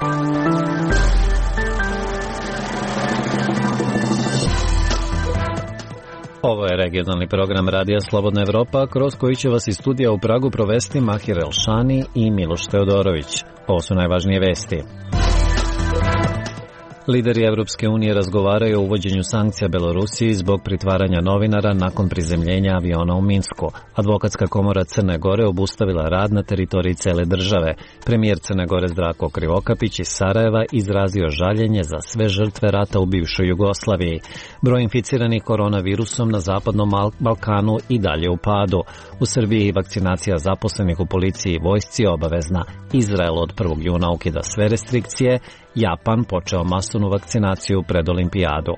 Ovo je regionalni program Radija Slobodna Evropa, kroz koji će vas iz studija u Pragu provesti Mahir Elšani i Miloš Teodorović. Ovo su najvažnije vesti. Lideri Evropske unije razgovaraju o uvođenju sankcija Belorusiji zbog pritvaranja novinara nakon prizemljenja aviona u Minsku. Advokatska komora Crne Gore obustavila rad na teritoriji cele države. Premijer Crne Gore Zdravko Krivokapić iz Sarajeva izrazio žaljenje za sve žrtve rata u bivšoj Jugoslaviji. Broj inficiranih koronavirusom na zapadnom Balkanu i dalje u padu. U Srbiji vakcinacija zaposlenih u policiji i vojsci je obavezna. Izrael od 1. juna ukida sve restrikcije. Japan počeo masovnu vakcinaciju pred olimpijadu.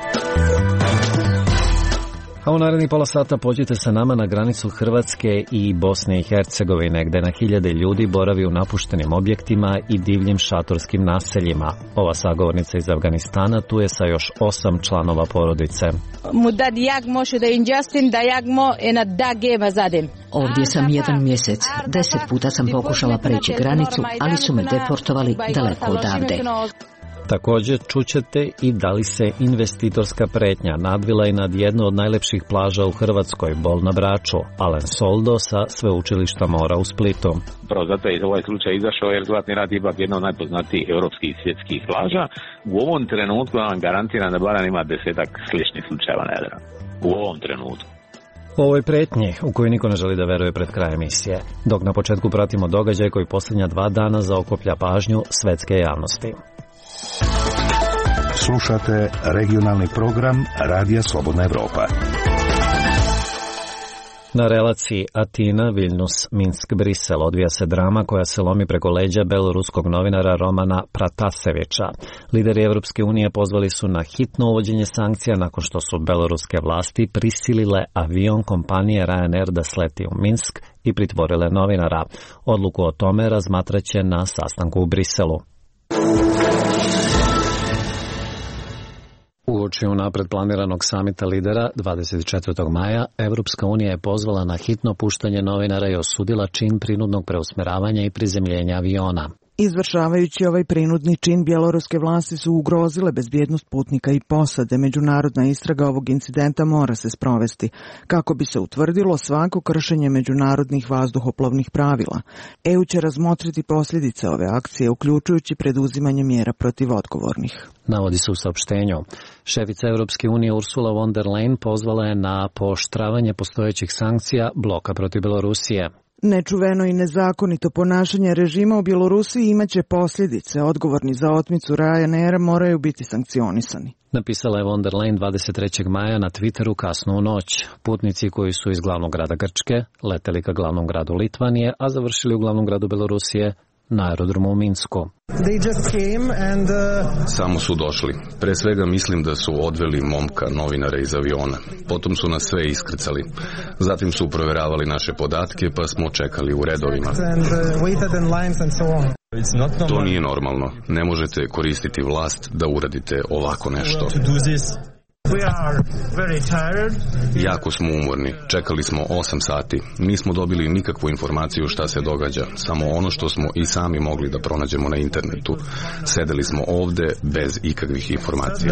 A u narednih pola sata pođite sa nama na granicu Hrvatske i Bosne i Hercegovine, gde na hiljade ljudi boravi u napuštenim objektima i divljim šatorskim naseljima. Ova sagovornica iz Afganistana tu je sa još 8 članova porodice. Ovdje sam 1 mjesec. 10 puta sam pokušala preći granicu, ali su me deportovali daleko odavde. Također čućete i da li se investitorska pretnja nadvila i nad jednu od najlepših plaža u Hrvatskoj, Bol na Braču, Alen Soldo sa sveučilišta mora u Splitu. Prvo zato je ovaj slučaj izašao jer Zlatni rat ipak jedna od najpoznatijih europskih svjetskih plaža. U ovom trenutku vam garantiram da barem ima 10-ak sličnih slučajeva na Jadranu. U ovom trenutku. U ovoj pretnji, u koju niko ne želi da veruje pred kraj emisije, dok na početku pratimo događaj koji posljednja 2 dana zaokuplja pažnju svetske javnosti. Slušate regionalni program Radija Slobodna Evropa. Na relaciji Atina, Viljnus, Minsk, Brisel odvija se drama koja se lomi preko leđa beloruskog novinara Romana Pratasevića. Lideri Evropske unije pozvali su na hitno uvođenje sankcija nakon što su beloruske vlasti prisilile avion kompanije Ryanair da sleti u Minsk i pritvorile novinara. Odluku o tome razmatraće na sastanku u Briselu. Uoči unapred planiranog samita lidera 24. maja, Evropska unija je pozvala na hitno puštanje novinara i osudila čin prinudnog preusmeravanja i prizemljenja aviona. Izvršavajući ovaj prinudni čin, bjeloruske vlasti su ugrozile bezbjednost putnika i posade. Međunarodna istraga ovog incidenta mora se sprovesti, kako bi se utvrdilo svako kršenje međunarodnih vazduhoplovnih pravila. EU će razmotriti posljedice ove akcije, uključujući preduzimanje mjera protiv odgovornih. Navodi se u saopštenju. Šefica Europske unije Ursula von der Leyen pozvala je na pooštravanje postojećih sankcija bloka protiv Belorusije. Nečuveno i nezakonito ponašanje režima u Bjelorusiji imaće posljedice. Odgovorni za otmicu Ryanaira moraju biti sankcionisani. Napisala je von der Leyen 23. maja na Twitteru kasno u noć. Putnici koji su iz glavnog grada Grčke leteli ka glavnom gradu Litvanije, a završili u glavnom gradu Belorusije na aerodromu u Minsku. Samo su došli. Pre svega mislim da su odveli momka novinara iz aviona. Potom su nas sve iskrcali. Zatim su provjeravali naše podatke pa smo čekali u redovima. To nije normalno. Ne možete koristiti vlast da uradite ovako nešto. Jako smo umorni. Čekali smo 8 sati. Nismo dobili nikakvu informaciju šta se događa. Samo ono što smo i sami mogli da pronađemo na internetu. Sedeli smo ovde bez ikakvih informacija.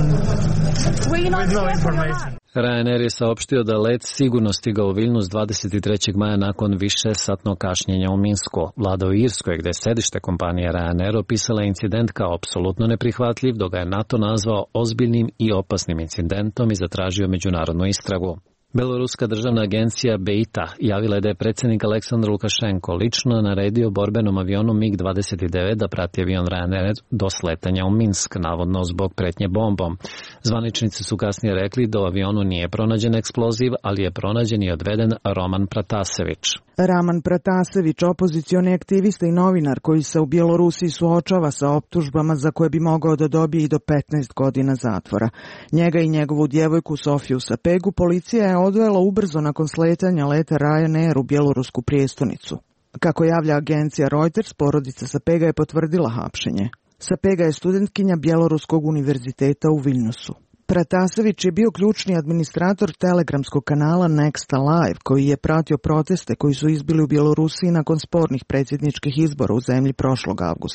Ryanair je saopštio da let sigurno stigao u Viljnus 23. maja nakon višesatnog kašnjenja u Minsku. Vlada u Irskoj, gde je sedište kompanije Ryanair, opisala incident kao apsolutno neprihvatljiv, dok ga je NATO nazvao ozbiljnim i opasnim incidentom i zatražio međunarodnu istragu. Beloruska državna agencija BEITA javila je da je predsjednik Aleksandar Lukašenko lično naredio borbenom avionu MiG-29 da prati avion Ryanair do sletanja u Minsk, navodno zbog pretnje bombom. Zvaničnici su kasnije rekli da u avionu nije pronađen eksploziv, ali je pronađen i odveden Roman Pratasević. Raman Pratasević, opozicioni aktivista i novinar koji se u Bjelorusiji suočava sa optužbama za koje bi mogao da dobije i do 15 godina zatvora. Njega i njegovu djevojku Sofiju Sapegu policija je odvela ubrzo nakon sletanja leta Ryanair u bjelorusku prijestolnicu. Kako javlja agencija Reuters, porodica Sapega je potvrdila hapšenje. Sapega je studentkinja Bjeloruskog univerziteta u Viljnusu. Pratasević je bio ključni administrator telegramskog kanala Nexta Live, koji je pratio proteste koji su izbili u Bjelorusiji nakon spornih predsjedničkih izbora u zemlji prošlog avgusta.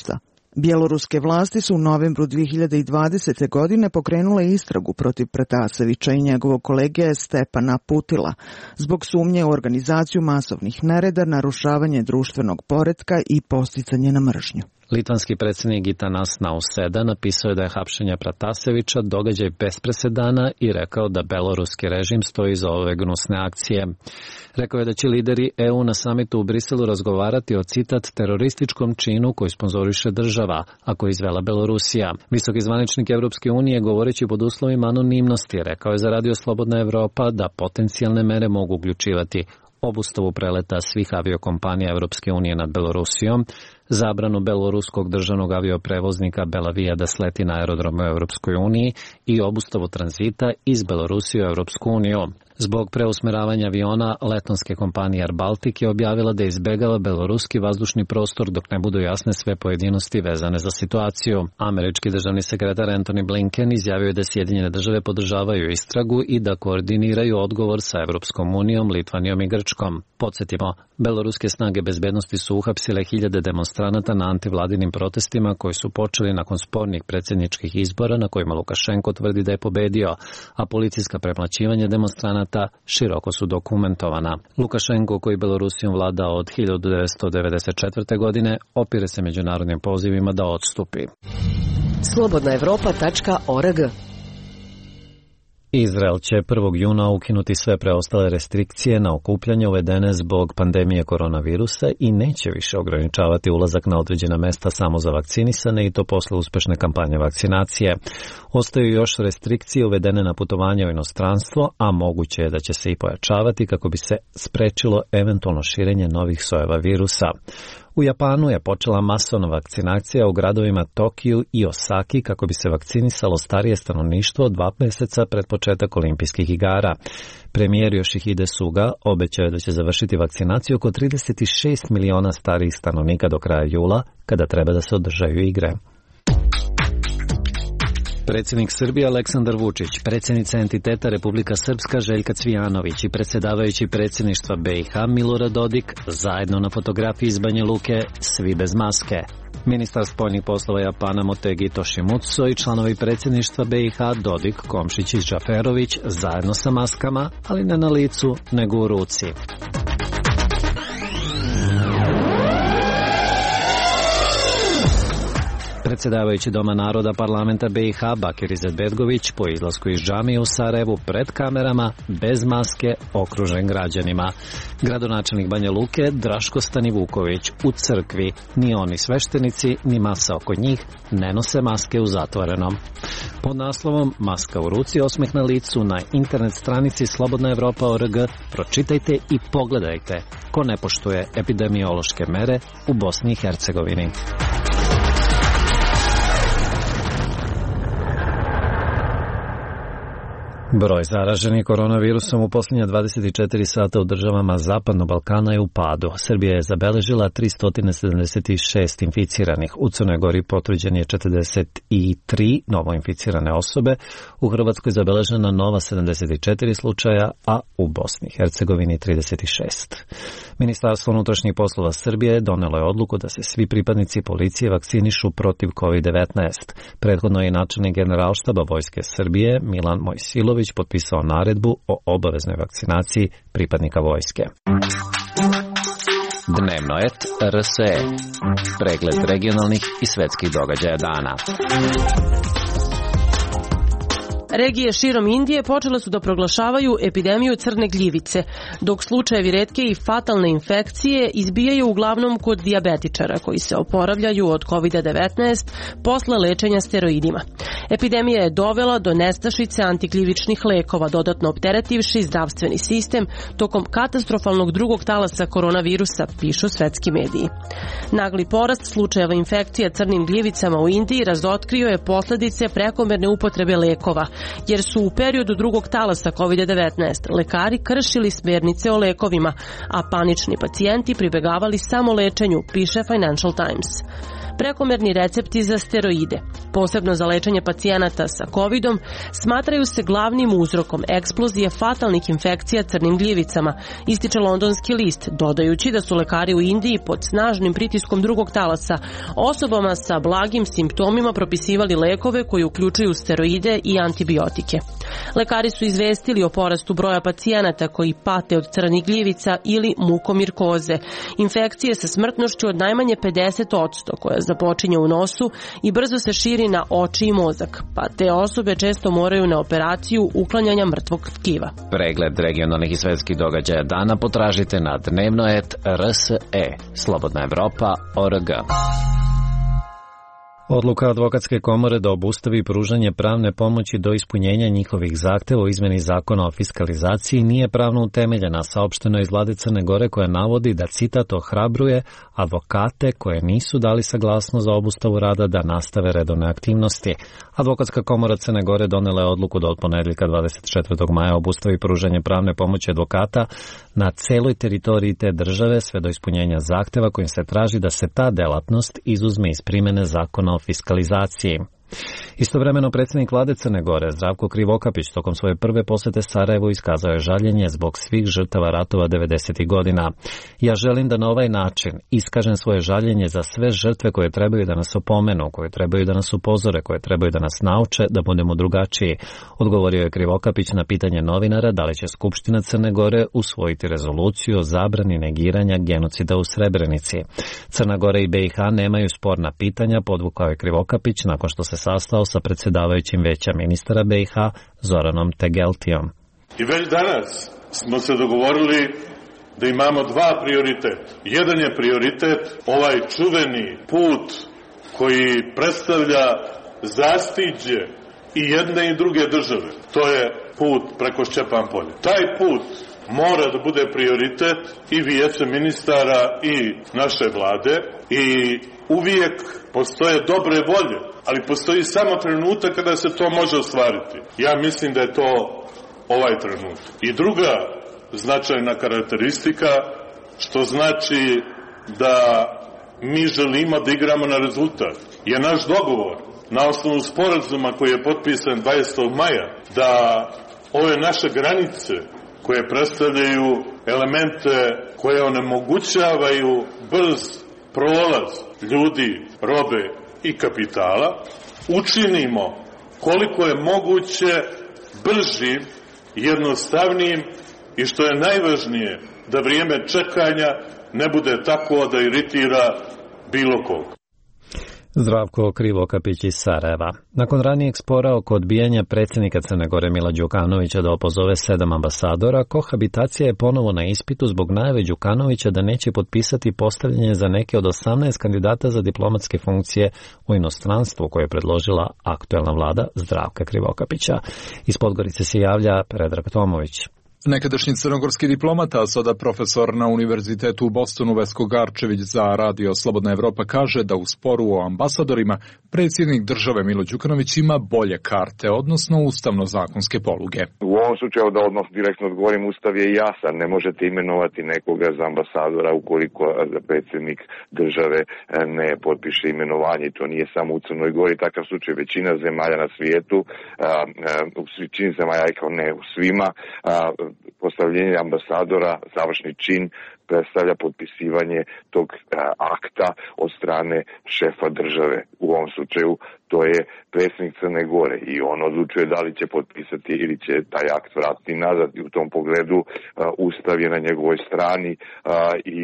Bjeloruske vlasti su u novembru 2020. godine pokrenule istragu protiv Pratasevića i njegovog kolege Stepana Putila zbog sumnje u organizaciju masovnih nereda, narušavanje društvenog poretka i podsticanje na mržnju. Litvanski predsjednik Gitanas Nauseda napisao je da je hapšenje Pratasevića događaj bez presedana i rekao da beloruski režim stoji iza ove gnusne akcije. Rekao je da će lideri EU na samitu u Briselu razgovarati o, citat, terorističkom činu koji sponzoriše država, a koji izvela Belorusija. Visoki zvaničnik Evropske unije, govoreći pod uslovima anonimnosti, rekao je za Radio Slobodna Evropa da potencijalne mere mogu uključivati obustavu preleta svih aviokompanija Evropske unije nad Belorusijom, zabranu beloruskog državnog avioprevoznika Belavija da sleti na aerodrom u Evropskoj uniji i obustavu tranzita iz Belorusije u Evropsku uniju. Zbog preusmeravanja aviona, letonske kompanije Air Baltic je objavila da izbegava beloruski vazdušni prostor dok ne budu jasne sve pojedinosti vezane za situaciju. Američki državni sekretar Antony Blinken izjavio je da Sjedinjene države podržavaju istragu i da koordiniraju odgovor sa Evropskom unijom, Litvanijom i Grčkom. Podsjetimo, beloruske snage bezbednosti su uhapsile hiljade demonstranata na antivladinim protestima koji su počeli nakon spornih predsjedničkih izbora na kojima Lukašenko tvrdi da je pobedio, a policijska premlaćivanja demonstranata široko su dokumentovana. Lukašenko, koji Belorusijom vlada od 1994. godine, opire se međunarodnim pozivima da odstupi. Slobodnaevropa.org. Izrael će 1. juna ukinuti sve preostale restrikcije na okupljanje uvedene zbog pandemije koronavirusa i neće više ograničavati ulazak na određena mesta samo za vakcinisane i to posle uspešne kampanje vakcinacije. Ostaju još restrikcije uvedene na putovanje u inostranstvo, a moguće je da će se i pojačavati kako bi se sprečilo eventualno širenje novih sojeva virusa. U Japanu je počela masovna vakcinacija u gradovima Tokiju i Osaki kako bi se vakcinisalo starije stanovništvo 2 meseca pred početak olimpijskih igara. Premijer Yoshihide Suga obećao je da će završiti vakcinaciju oko 36 miliona starijih stanovnika do kraja jula, kada treba da se održaju igre. Predsjednik Srbije Aleksandar Vučić, predsjednica entiteta Republika Srpska Željka Cvijanović i predsjedavajući predsjedništva BiH Milorad Dodik zajedno na fotografiji iz Banja Luke, svi bez maske. Ministar spoljnih poslova Japana Motegi Toshimutsu i članovi predsjedništva BiH Dodik, Komšić i Džaferović zajedno sa maskama, ali ne na licu nego u ruci. Predsjedavajući Doma naroda parlamenta BiH Bakir Izetbegović po izlasku iz džamije u Sarajevu pred kamerama, bez maske, okružen građanima. Gradonačelnik Banja Luke Draško Stanivuković u crkvi, ni oni sveštenici, ni masa oko njih ne nose maske u zatvorenom. Pod naslovom Maska u ruci, osmeh na licu na internet stranici slobodnaevropa.org pročitajte i pogledajte ko ne poštuje epidemiološke mere u Bosni i Hercegovini. Broj zaraženih koronavirusom u posljednja 24 sata u državama Zapadnog Balkana je u padu. Srbija je zabeležila 376 inficiranih. U Crnoj Gori potvrđen je 43 novo inficirane osobe. U Hrvatskoj je zabeležena nova 74 slučaja, a u Bosni i Hercegovini 36. Ministarstvo unutrašnjih poslova Srbije donelo je odluku da se svi pripadnici policije vakcinišu protiv COVID-19. Prethodno je načelnik Generalštaba Vojske Srbije Milan Mojsilović potpisao naredbu o obaveznoj vakcinaciji pripadnika vojske. Dnevno et RSE. Pregled regionalnih i svetskih događaja dana. Regije širom Indije počele su da proglašavaju epidemiju crne gljivice, dok slučajevi retke i fatalne infekcije izbijaju uglavnom kod dijabetičara koji se oporavljaju od COVID-19 posle lečenja steroidima. Epidemija je dovela do nestašice antigljivičnih lekova, dodatno opteretivši zdravstveni sistem tokom katastrofalnog drugog talasa koronavirusa, pišu svetski mediji. Nagli porast slučajeva infekcija crnim gljivicama u Indiji razotkrio je posledice prekomerne upotrebe lekova, jer su u periodu drugog talasa COVID-19 lekari kršili smernice o lekovima, a panični pacijenti pribegavali samo lečenju, piše Financial Times. prekomerni recepti za steroide. Posebno za lečenje pacijenata sa COVID-om smatraju se glavnim uzrokom eksplozije fatalnih infekcija crnim gljivicama, ističe londonski list, dodajući da su lekari u Indiji pod snažnim pritiskom drugog talasa osobama sa blagim simptomima propisivali lekove koji uključuju steroide i antibiotike. Lekari su izvestili o porastu broja pacijenata koji pate od crnih gljivica ili mukomirkoze, infekcije sa smrtnošću od najmanje 50%, koja započinje u nosu i brzo se širi na oči i mozak, pa te osobe često moraju na operaciju uklanjanja mrtvog tkiva. Pregled regionalnih i svetskih događaja dana potražite na dnevno.rse, slobodnaevropa.org. Odluka advokatske komore da obustavi pružanje pravne pomoći do ispunjenja njihovih zahteva o izmeni zakona o fiskalizaciji nije pravno utemeljena, saopšteno iz Vlade Crne Gore, koja navodi da, citat, ohrabruje advokate koje nisu dali saglasnost za obustavu rada da nastave redovne aktivnosti. Advokatska komora Crne Gore donela je odluku da od ponedjeljka 24. maja obustavi pružanje pravne pomoći advokata na celoj teritoriji te države sve do ispunjenja zahteva kojim se traži da se ta delatnost izuzme iz primene zakona o fiskalizaciji. Istovremeno predsjednik Vlade Crne Gore Zdravko Krivokapić tokom svoje prve posete Sarajevu iskazao je žaljenje zbog svih žrtava ratova 90. godina. Ja želim da na ovaj način iskažem svoje žaljenje za sve žrtve koje trebaju da nas opomenu, koje trebaju da nas upozore, koje trebaju da nas nauče da budemo drugačiji, odgovorio je Krivokapić na pitanje novinara da li će Skupština Crne Gore usvojiti rezoluciju o zabrani negiranja genocida u Srebrenici. Crna Gora i BiH nemaju sporna pitanja, podvukao je Krivokapić nakon što se sastao sa predsjedavajućim Veća ministara BiH Zoranom Tegeltijom. I već danas smo se dogovorili da imamo dva prioriteta. Jedan je prioritet ovaj čuveni put koji predstavlja zastiđe i jedne i druge države. To je put preko Šćepan polja. Taj put mora da bude prioritet i Vijeća ministara i naše vlade i uvijek postoje dobre volje, ali postoji samo trenutak kada se to može ostvariti. Ja mislim da je to ovaj trenutak. I druga značajna karakteristika, što znači da mi želimo da igramo na rezultat, je naš dogovor na osnovu sporazuma koji je potpisan 20. maja, da ove naše granice koje predstavljaju elemente koje onemogućavaju brz prolaz ljudi, robe i kapitala, učinimo koliko je moguće bržim, jednostavnijim i što je najvažnije, da vrijeme čekanja ne bude tako da iritira bilo koga. Zdravko Krivokapić iz Sarajeva. Nakon ranijeg spora oko odbijanja predsjednika Crne Gore Mila Đukanovića da opozove 7 ambasadora, kohabitacija je ponovo na ispitu zbog najave Đukanovića da neće potpisati postavljanje za neke od 18 kandidata za diplomatske funkcije u inostranstvu koje je predložila aktuelna vlada Zdravka Krivokapića. Iz Podgorice se javlja Predrag Tomović. Nekadašnji crnogorski diplomata, a sada profesor na Univerzitetu u Bostonu Vesko Garčević za Radio Slobodna Evropa kaže da u sporu o ambasadorima predsjednik države Milo Đukanović ima bolje karte, odnosno ustavno-zakonske poluge. U ovom slučaju, da odmah direktno odgovorim, ustav je jasan. Ne možete imenovati nekoga za ambasadora ukoliko predsjednik države ne potpiše imenovanje. To nije samo u Crnoj Gori takav slučaj. Većina zemalja na svijetu, u većini zemalja, kao ne u svima, postavljenje ambasadora, završni čin, predstavlja potpisivanje tog akta od strane šefa države. U ovom slučaju to je predsjednik Crne Gore i on odlučuje da li će potpisati ili će taj akt vratiti nazad. I u tom pogledu Ustav je na njegovoj strani i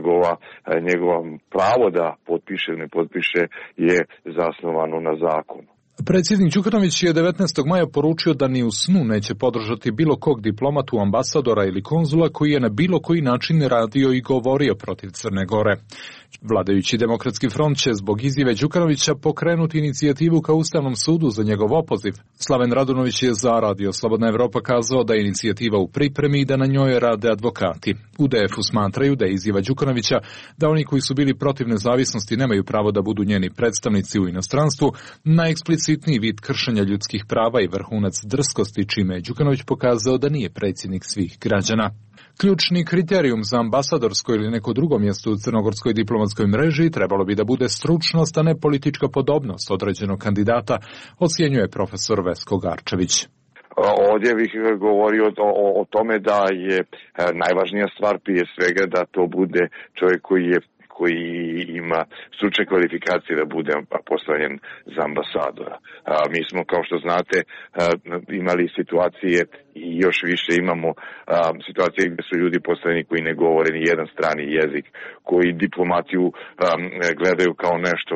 njegova pravo da potpiše ili ne potpiše je zasnovano na zakonu. Predsjednik Đukanović je 19. maja poručio da ni u snu neće podržati bilo kog diplomatu, ambasadora ili konzula koji je na bilo koji način radio i govorio protiv Crne Gore. Vladajući Demokratski front će zbog izjave Đukanovića pokrenuti inicijativu ka Ustavnom sudu za njegov opoziv. Slaven Radunović je za Radio Slobodna Evropa kazao da je inicijativa u pripremi i da na njoj rade advokati. U DF-u smatraju da je izjava Đukanovića da oni koji su bili protiv nezavisnosti nemaju pravo da budu njeni predstavnici u inostranstvu na eksplicitno najbesitniji vid kršenja ljudskih prava i vrhunac drskosti, čime je Đukanović pokazao da nije predsjednik svih građana. Ključni kriterijum za ambasadorsko ili neko drugo mjesto u crnogorskoj diplomatskoj mreži trebalo bi da bude stručnost, a ne politička podobnost određenog kandidata, ocjenjuje profesor Vesko Garčević. Ovdje bih govorio o tome da je najvažnija stvar prije svega da to bude čovjek koji ima stručne kvalifikacije da bude postavljen za ambasadora. Mi smo, kao što znate, imali situacije i još više imamo situacije gdje su ljudi postavljeni koji ne govore ni jedan strani jezik, koji diplomatiju gledaju kao nešto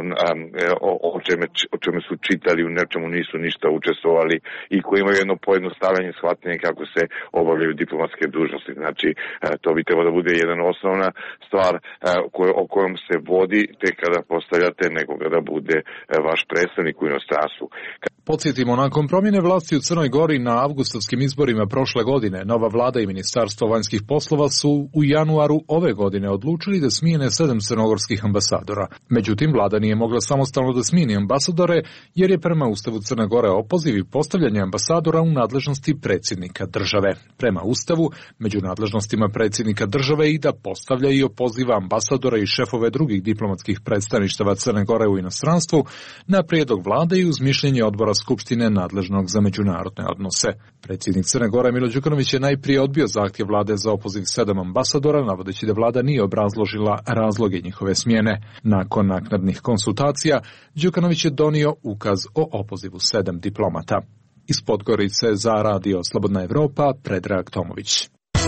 o čemu su čitali, u nečemu nisu ništa učestvovali i koji imaju jedno pojednostavljanje shvatanje kako se obavljaju diplomatske dužnosti. Znači, to bi trebalo da bude jedna osnovna stvar o kojom se vodi tek kada postavljate nekoga da bude vaš predstavnik u inostranstvu. Podsjetimo, nakon promjene vlasti u Crnoj Gori na avgustovskim izborima prošle godine, nova vlada i Ministarstvo vanjskih poslova su u januaru ove godine odlučili da smijene 7 crnogorskih ambasadora. Međutim, vlada nije mogla samostalno da smijeni ambasadore, jer je prema Ustavu Crne Gore opoziv i postavljanje ambasadora u nadležnosti predsjednika države. Prema Ustavu, među nadležnostima predsjednika države i da postavlja i opoziva ambasadora i šefove drugih diplomatskih predstavništava Crne Gore u inostranstvu na prijedlog vlade i uz mišljenje odbora Skupštine nadležnog za međunarodne odnose. Predsjednik Crne Gore Milo Đukanović je najprije odbio zahtjev vlade za opoziv 7 ambasadora, navodeći da vlada nije obrazložila razloge njihove smjene. Nakon naknadnih konsultacija, Đukanović je donio ukaz o opozivu 7 diplomata. Iz Podgorice za Radio Slobodna Evropa, Predrag Tomović.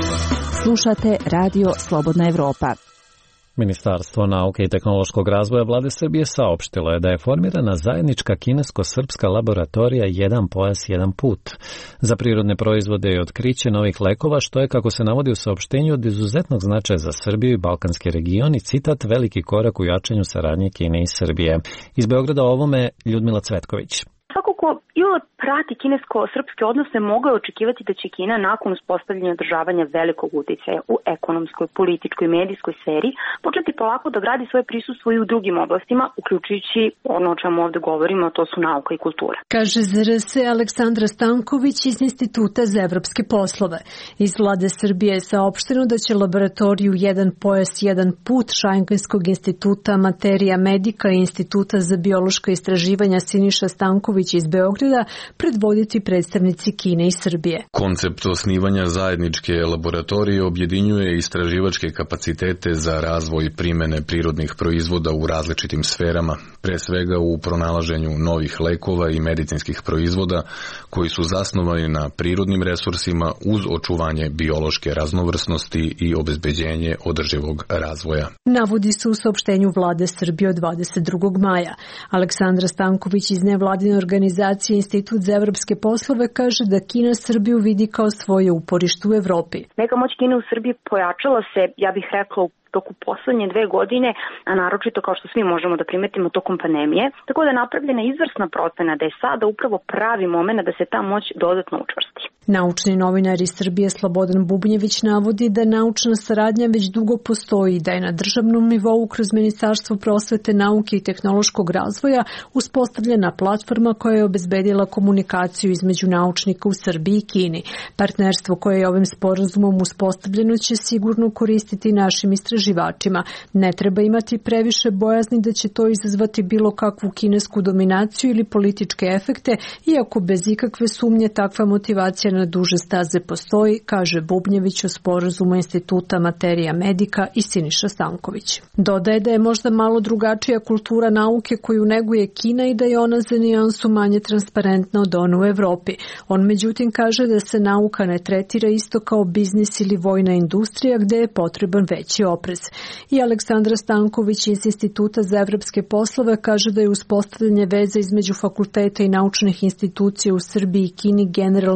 Slušate Radio Slobodna Evropa. Ministarstvo nauke i tehnološkog razvoja Vlade Srbije saopštilo je da je formirana zajednička kinesko-srpska laboratorija Jedan pojas, jedan put za prirodne proizvode i otkriće novih lekova, što je, kako se navodi u saopštenju, od izuzetnog značaja za Srbiju i balkanski region i citat veliki korak u jačanju saradnje Kine i Srbije. Iz Beograda o ovome Ljudmila Cvetković. Svako ko ili prati kinesko-srpske odnose mogao je očekivati da će Kina nakon uspostavljanja i održavanja velikog uticaja u ekonomskoj, političkoj i medijskoj sferi početi polako da gradi svoje prisustvo i u drugim oblastima, uključujući ono o čemu ovdje govorimo, a to su nauka i kultura. Kaže ZRS Aleksandra Stanković iz Instituta za evropske poslove. Iz Vlade Srbije je saopšteno da će laboratoriju Jedan pojas, jedan put Šajnkenskog instituta Materija Medika i Instituta za biološka istraživanja Siniša Stanković iz Beograda predvoditi predstavnici Kine i Srbije. Koncept osnivanja zajedničke laboratorije objedinjuje istraživačke kapacitete za razvoj primene prirodnih proizvoda u različitim sferama, pre svega u pronalaženju novih lekova i medicinskih proizvoda koji su zasnovani na prirodnim resursima uz očuvanje biološke raznovrsnosti i obezbeđenje održivog razvoja. Navodi se u saopštenju Vlade Srbije od 22. maja. Aleksandra Stanković iz nevladine organizacije Institut za evropske poslove kaže da Kina Srbiju vidi kao svoje uporište u Evropi. Neka moć Kine u Srbiji pojačala se, ja bih rekla, u toku poslednje 2 godine, a naročito kao što svi možemo da primetimo tokom pandemije, tako da je napravljena izvrsna procena da je sada upravo pravi moment da se ta moć dodatno učvrsti. Naučni novinar iz Srbije Slobodan Bubnjević navodi da naučna saradnja već dugo postoji i da je na državnom nivou kroz Ministarstvo prosvete, nauke i tehnološkog razvoja uspostavljena platforma koja je obezbedila komunikaciju između naučnika u Srbiji i Kini. Partnerstvo koje je ovim sporazumom uspostavljeno će sigurno koristiti našim istraživačima. Ne treba imati previše bojazni da će to izazvati bilo kakvu kinesku dominaciju ili političke efekte, iako bez ikakve sumnje takva motivacija na duže staze postoji, kaže Bubnjević o sporazumu Instituta Materija Medika i Siniša Stanković. Dodaje da je možda malo drugačija kultura nauke koju neguje Kina i da je ona za nijansu manje transparentna od one u Evropi. On međutim kaže da se nauka ne tretira isto kao biznis ili vojna industrija gde je potreban veći oprez. I Aleksandra Stanković iz Instituta za evropske poslove kaže da je uspostavljanje veze između fakulteta i naučnih institucija u Srbiji i Kini generalno dobra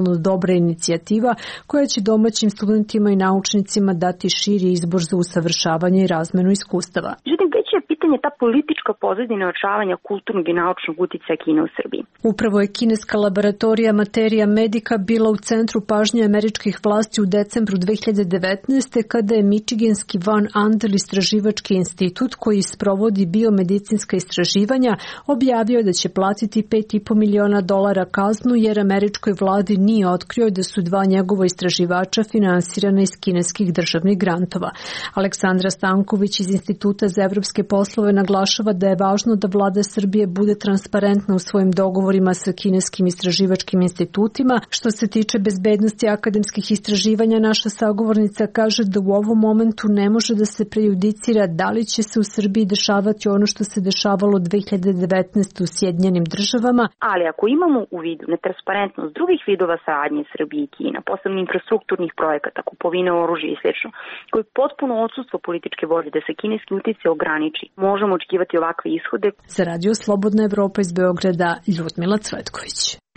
dobra inicijativa koja će domaćim studentima i naučnicima dati širi izbor za usavršavanje i razmenu iskustava. Već je pitanje ta politička pozadina očavanja kulturnog i naučnog uticaja Kine u Srbiji. Upravo je kineska laboratorija Materia Medica bila u centru pažnje američkih vlasti u decembru 2019. kada je Michiganski Van Andel istraživački institut koji sprovodi biomedicinska istraživanja objavio da će platiti $5,5 miliona kaznu jer američkoj vladi nije otkrio da su dva njegova istraživača finansirana iz kineskih državnih grantova. Aleksandra Stanković iz Instituta za evropske poslove naglašava da je važno da vlada Srbije bude transparentna u svojim dogovorima sa kineskim istraživačkim institutima. Što se tiče bezbednosti akademskih istraživanja, naša sagovornica kaže da u ovom momentu ne može da se prejudicira da li će se u Srbiji dešavati ono što se dešavalo 2019. u Sjedinjenim državama. Ali ako imamo u vidu netransparentnost drugih vidova saradnje Srbije i Kina, posebno infrastrukturnih projekata, kupovine oružja i sl., koji potpuno odsustvo političke volje da se kineski uticaj ograniči, možemo očekivati ovakve ishode. Za Radio Slobodna Evropa iz Beograda, Ljudmila Cvetković.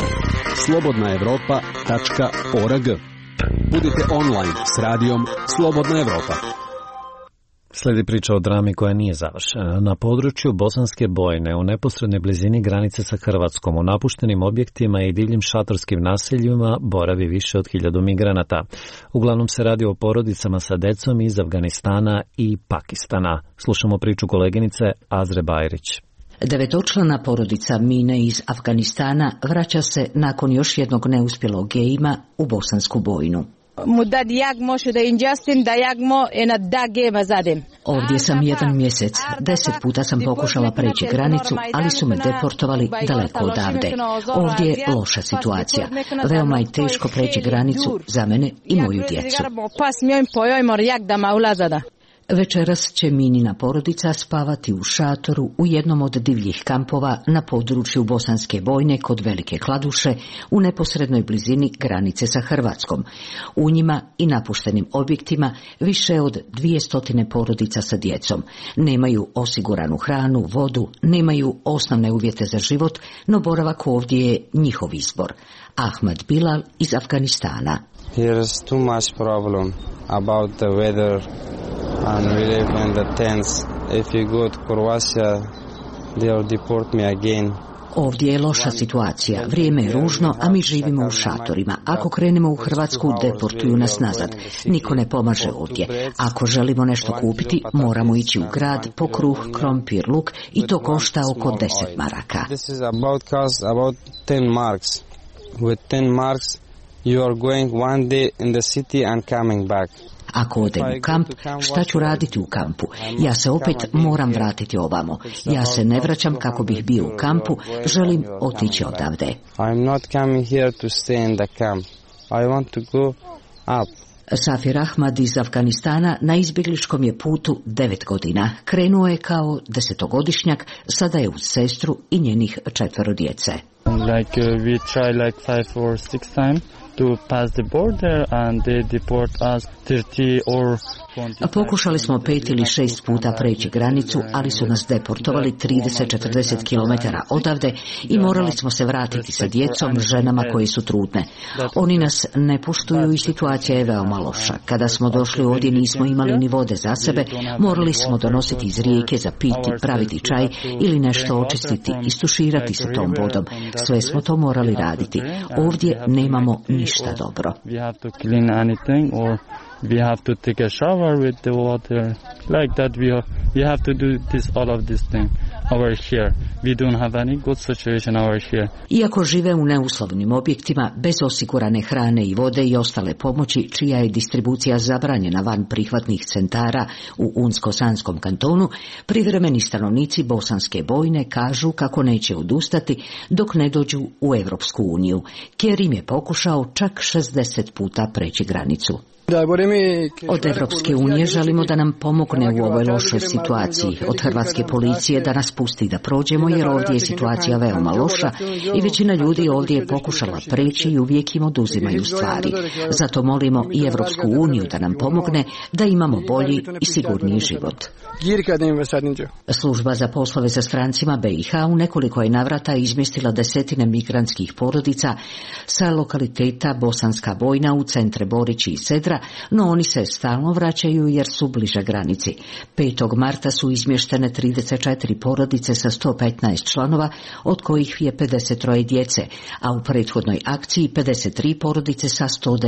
slobodnaevropa.org. Budite online s radijom Slobodna Evropa. Slijedi priča o drami koja nije završena. Na području Bosanske Bojne, u neposrednoj blizini granice sa Hrvatskom, u napuštenim objektima i divljim šatorskim naseljima boravi više od 1000 migranata. Uglavnom se radi o porodicama sa decom iz Afganistana i Pakistana. Slušamo priču koleginice Azre Bajrić. 9-člana porodica Mine iz Afganistana vraća se nakon još jednog neuspjelog gejma u Bosansku Bojnu. Ovdje sam 1 mjesec. 10 puta sam pokušala preći granicu, ali su me deportovali daleko odavde. Ovdje je loša situacija. Veoma je teško preći granicu za mene i moju djecu. Večeras će Minina porodica spavati u šatoru u jednom od divljih kampova na području Bosanske Bojne kod Velike Kladuše u neposrednoj blizini granice sa Hrvatskom. U njima i napuštenim objektima više od 200 porodica sa djecom. Nemaju osiguranu hranu, vodu, nemaju osnovne uvjete za život, no boravak ovdje je njihov izbor. Ahmad Bilal iz Afganistana. Here is too much problem about the weather. And we live in the tents. If you go to Croatia, they will deport me again. Ovdje je loša situacija, vrijeme je ružno, a mi živimo u šatorima. Ako krenemo u Hrvatsku, deportuju nas nazad. Niko ne pomaže ovdje. Ako želimo nešto kupiti, moramo ići u grad po kruh, krompir, luk i to košta oko 10 maraka. This is about 10 marks. With 10 marks, you are going one day in the city and coming back. Ako odem u kamp, šta ću raditi u kampu? Ja se opet moram vratiti ovamo. Ja se ne vraćam kako bih bio u kampu, želim otići odavde. I'm not coming here to stay in the camp. I want to go up. Safir Ahmad iz Afganistana na izbjegličkom je putu 9 godina. Krenuo je kao 10-godišnjak, sada je uz sestru i njenih 4 djece. We try 5 or 6 times to pass the border and they deport us 30 or 20. Pokušali smo 5 ili 6 puta preći granicu, ali su nas deportovali 30-40 km odavde i morali smo se vratiti sa djecom, ženama koje su trudne. Oni nas ne poštuju i situacija je veoma loša. Kada smo došli ovdje nismo imali ni vode za sebe, morali smo donositi iz rijeke za piti, praviti čaj ili nešto očistiti, istuširati se tom vodom. Sve smo to morali raditi. Ovdje nemamo ništa dobro. We have to take a shower with the water. Like that we have to do all of this thing over here. We don't have any good situation over here. Iako žive u neuslovnim objektima, bez osigurane hrane i vode i ostale pomoći, čija je distribucija zabranjena van prihvatnih centara u Unsko-Sanskom kantonu, privremeni stanovnici Bosanske Bojne kažu kako neće odustati dok ne dođu u Evropsku uniju. Kerim je pokušao čak 60 puta preći granicu. Od Evropske unije želimo da nam pomogne u ovoj lošoj situaciji. Od hrvatske policije da nas pusti da prođemo, jer ovdje je situacija veoma loša i većina ljudi ovdje je pokušala preći i uvijek im oduzimaju stvari. Zato molimo i Evropsku uniju da nam pomogne da imamo bolji i sigurniji život. Služba za poslove sa strancima BiH u nekoliko je navrata izmjestila desetine migrantskih porodica sa lokaliteta Bosanska Bojna u centre Borići i Sedra, no oni se stalno vraćaju jer su bliže granici. 5. marta su izmještene 34 porodice sa 115 članova, od kojih je 53 djece, a u prethodnoj akciji 53 porodice sa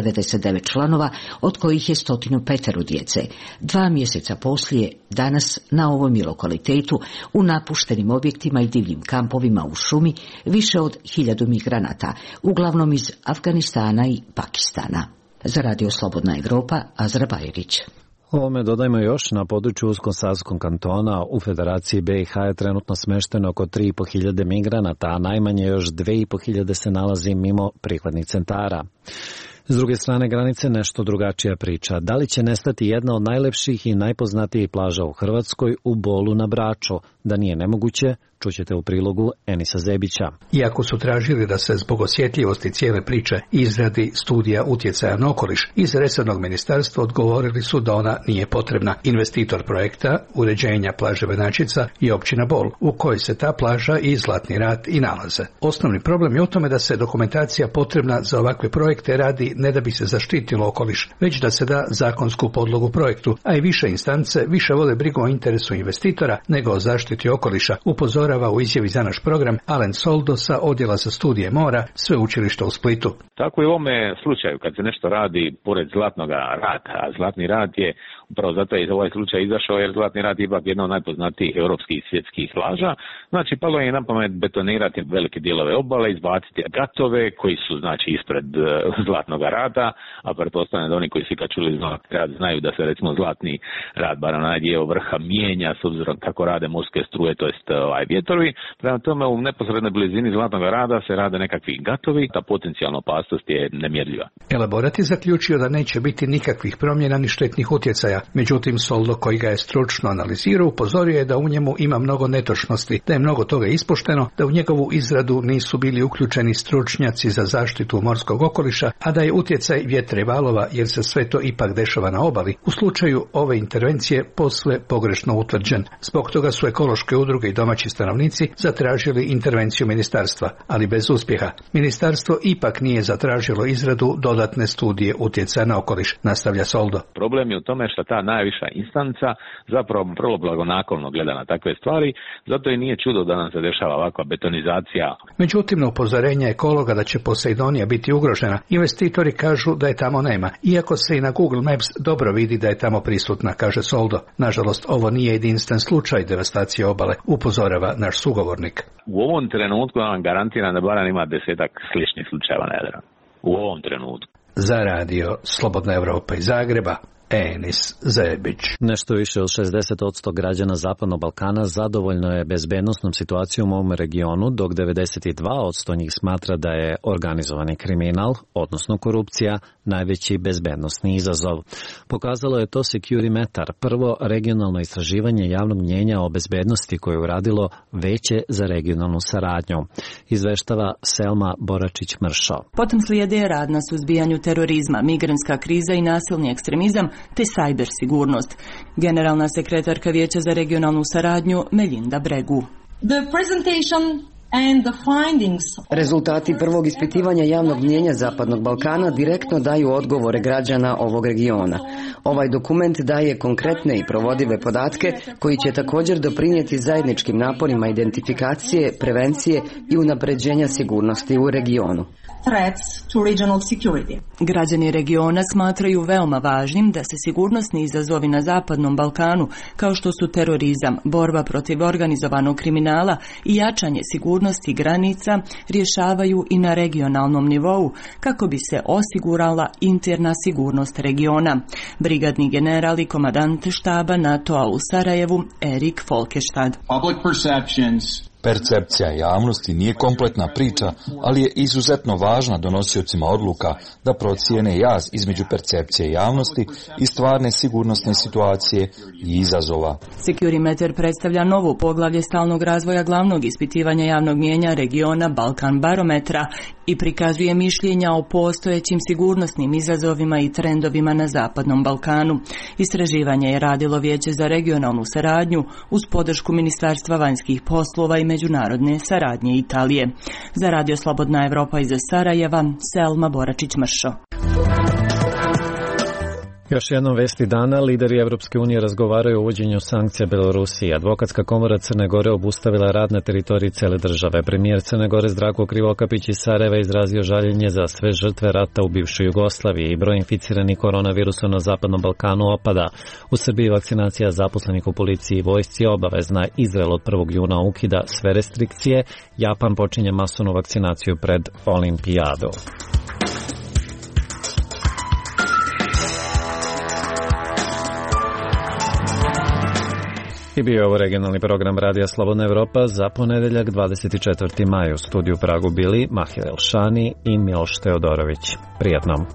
199 članova, od kojih je 105 djece. 2 mjeseca poslije, danas na ovom lokalitetu, u napuštenim objektima i divljim kampovima u šumi, više od 1000 migranata, uglavnom iz Afganistana i Pakistana. Za Radio Slobodna Evropa, Azra Bajević. Ovome dodajmo još, na području Uskonsaskog kantona u Federaciji BiH je trenutno smešteno oko 3.500 migranata, a najmanje još 2.500 se nalazi mimo prihvatnih centara. S druge strane granice nešto drugačija priča. Da li će nestati jedna od najlepših i najpoznatijih plaža u Hrvatskoj u Bolu na Braču? Da nije nemoguće, čućete u prilogu Enisa Zebića. Iako su tražili da se zbog osjetljivosti cijele priče izradi studija utjecaja na okoliš, iz resornog ministarstva odgovorili su da ona nije potrebna. Investitor projekta uređenja plaže Venačica je općina Bol, u kojoj se ta plaža i Zlatni rat i nalaze. Osnovni problem je u tome da se dokumentacija potrebna za ovakve projekte radi ne da bi se zaštitilo okoliš, već da se da zakonsku podlogu projektu, a i više instance više vode brigu o interesu investitora nego o zaštiti okoliša, upozorava u izjavi za naš program Alen Soldo sa Odjela za studije mora Sveučilišta u Splitu. Tako i u ovome slučaju kad se nešto radi pored Zlatnoga rata, a Zlatni rat je upravo zato je ovaj slučaj izašao jer Zlatni rat je ipak jedna od najpoznatijih europskih svjetskih plaža. Znači palo je na pamet betonirati velike dijelove obale, izbaciti gatove koji su znači ispred Zlatnoga rata, a pretpostavljam da oni koji su kad čuli Zlatni rat znaju da se recimo Zlatni rat bar onaj dio vrha mijenja s obzirom kako rade morske struje, to jest vjetrovi. Prema tome u neposrednoj blizini Zlatnoga rada se rade nekakvi gatovi, ta potencijalna opasnost je nemjerljiva. Elaborat je zaključio da neće biti nikakvih promjena ni štetnih utjecaja. Međutim, Soldo, koji ga je stručno analizirao, upozorio je da u njemu ima mnogo netočnosti, da je mnogo toga ispošteno, da u njegovu izradu nisu bili uključeni stručnjaci za zaštitu morskog okoliša, a da je utjecaj vjetra i valova, jer se sve to ipak dešava na obali, u slučaju ove intervencije posve pogrešno utvrđen. Zbog toga su ekološke udruge i domaći stanovnici zatražili intervenciju ministarstva, ali bez uspjeha. Ministarstvo ipak nije zatražilo izradu dodatne studije utjecaja na okoliš, nastavlja Soldo. Problem je u tome što ta najviša instanca zapravo vrlo blagonaklono gleda na takve stvari, zato i nije čudo da nam se dešava ovakva betonizacija. Međutim, na upozorenje ekologa da će Poseidonija biti ugrožena, investitori kažu da je tamo nema, iako se i na Google Maps dobro vidi da je tamo prisutna, kaže Soldo. Nažalost, ovo nije jedinstven slučaj devastacije obale, upozorava naš sugovornik. U ovom trenutku vam garantiram da barem ima 10-ak sličnih slučajeva na Jadranu. U ovom trenutku. Za radio Slobodna Evropa iz Zagreba, Enis Zebić. Nešto više od 60% građana Zapadnog Balkana zadovoljno je bezbednosnom situacijom u ovom regionu, dok 92% njih smatra da je organizovani kriminal, odnosno korupcija, najveći bezbednosni izazov. Pokazalo je to Securimetar, prvo regionalno istraživanje javnog mnjenja o bezbednosti koje je uradilo Veće za regionalnu saradnju. Izveštava Selma Boračić-Mršo. Potom slijede rad na suzbijanju terorizma, migrantska kriza i nasilni ekstremizam, te cyber sigurnost. Generalna sekretarka Vijeća za regionalnu saradnju Melinda Bregu. Rezultati prvog ispitivanja javnog mnjenja Zapadnog Balkana direktno daju odgovore građana ovog regiona. Ovaj dokument daje konkretne i provodive podatke koji će također doprinijeti zajedničkim naporima identifikacije, prevencije i unapređenja sigurnosti u regionu. Građani regiona smatraju veoma važnim da se sigurnosni izazovi na Zapadnom Balkanu, kao što su terorizam, borba protiv organizovanog kriminala i jačanje sigurnosti granica, rješavaju i na regionalnom nivou, kako bi se osigurala interna sigurnost regiona. Brigadni general i komandant štaba NATO-a u Sarajevu, Erik Folkestad. Percepcija javnosti nije kompletna priča, ali je izuzetno važna donosiocima odluka da procijene jaz između percepcije javnosti i stvarne sigurnosne situacije i izazova. Securimeter predstavlja novo poglavlje stalnog razvoja glavnog ispitivanja javnog mnijenja regiona Balkan barometra i prikazuje mišljenja o postojećim sigurnosnim izazovima i trendovima na Zapadnom Balkanu. Istraživanje je radilo Vijeće za regionalnu saradnju uz podršku Ministarstva vanjskih poslova i međunarodne saradnje Italije. Za Radio Slobodna Evropa iz Sarajeva, Selma Boračić-Mršo. Još jednom vesti dana, lideri Evropske unije razgovaraju o uvođenju sankcija Belorusiji. Advokatska komora Crne Gore obustavila rad na teritoriji cele države. Premijer Crne Gore Zdravko Krivokapić iz Sarajeva izrazio žaljenje za sve žrtve rata u bivšoj Jugoslaviji i broj inficiranih koronavirusom na Zapadnom Balkanu opada. U Srbiji vakcinacija zaposlenih u policiji i vojsci je obavezna. Izrael od 1. juna ukida sve restrikcije. Japan počinje masovnu vakcinaciju pred Olimpijadu. I bio je ovo regionalni program Radija Slobodna Evropa za ponedeljak 24. maj. U studiju Pragu bili Mahir Elšani i Miloš Teodorović. Prijatno.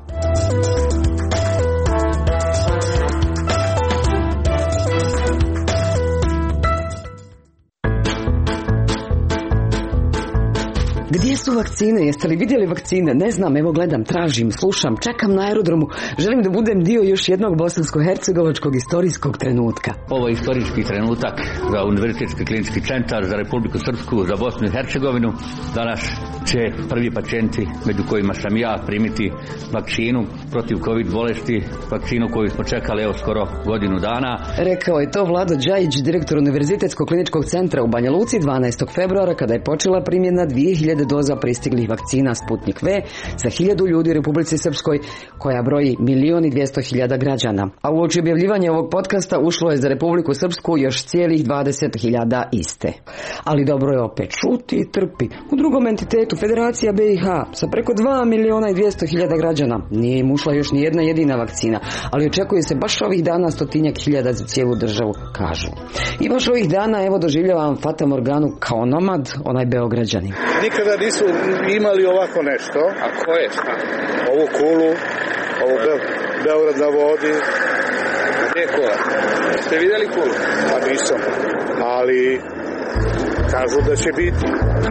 Gdje su vakcine? Jeste li vidjeli vakcine? Ne znam, evo gledam, tražim, slušam, čekam na aerodromu. Želim da budem dio još jednog bosansko-hercegovačkog istorijskog trenutka. Ovo je istorijski trenutak za Univerzitetski klinički centar, za Republiku Srpsku, za Bosnu i Hercegovinu. Danas će prvi pacijenti, među kojima sam ja, primiti vakcinu protiv COVID bolesti, vakcinu koju smo čekali evo skoro godinu dana. Rekao je to Vlado Đajić, direktor Univerzitetskog kliničkog centra u Banja Luci 12. februara kada je počela primjena 2000 doza pristiglih vakcina Sputnik V za 1000 ljudi u Republici Srpskoj, koja broji 1.200.000 građana. A uoči objavljivanja ovog podcasta ušlo je za Republiku Srpsku još cijelih 20.000 iste. Ali dobro je opet, šuti i trpi. U drugom entitetu, Federacija BiH, sa preko 2.200.000 građana, nije im ušla još ni jedna jedina vakcina, ali očekuje se baš ovih dana 100.000 za cijelu državu, kažu. I baš ovih dana, evo, doživljavam Fata Morganu kao nomad, onaj Beograđanin. Nikada nisu imali ovako nešto. A ko je šta? Ovu kulu, ovu Beograd na vodi. Gdje je kula? Ste vidjeli kulu? Pa nisam. Ali kažu da će biti.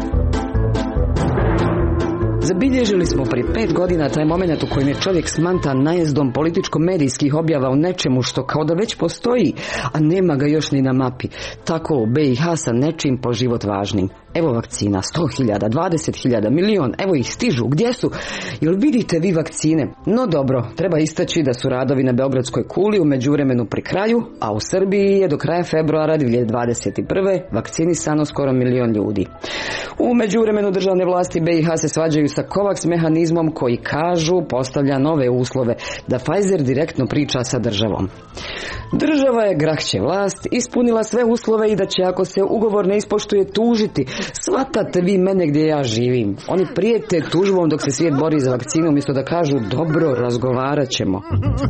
Zabilježili smo prije 5 godina taj moment u kojem je čovjek smantan najezdom političko-medijskih objava u nečemu što kao da već postoji, a nema ga još ni na mapi. Tako u BiH sa nečim po život važnim. Evo vakcina, 100.000, 20.000, milion, evo ih stižu, gdje su? Jel vidite vi vakcine? No dobro, treba istaći da su radovi na Beogradskoj kuli u međuvremenu pri kraju, a u Srbiji je do kraja februara 2021. vakcinisano skoro 1 milion ljudi. U međuvremenu državne vlasti BiH se svađaju sa COVAX mehanizmom koji, kažu, postavlja nove uslove da Pfizer direktno priča sa državom. Država je, grahće vlast, ispunila sve uslove i da će, ako se ugovor ne ispoštuje, tužiti. Svatate vi mene gdje ja živim. Oni prijete tužbom dok se svijet bori za vakcinu, umjesto da kažu dobro, razgovarat ćemo.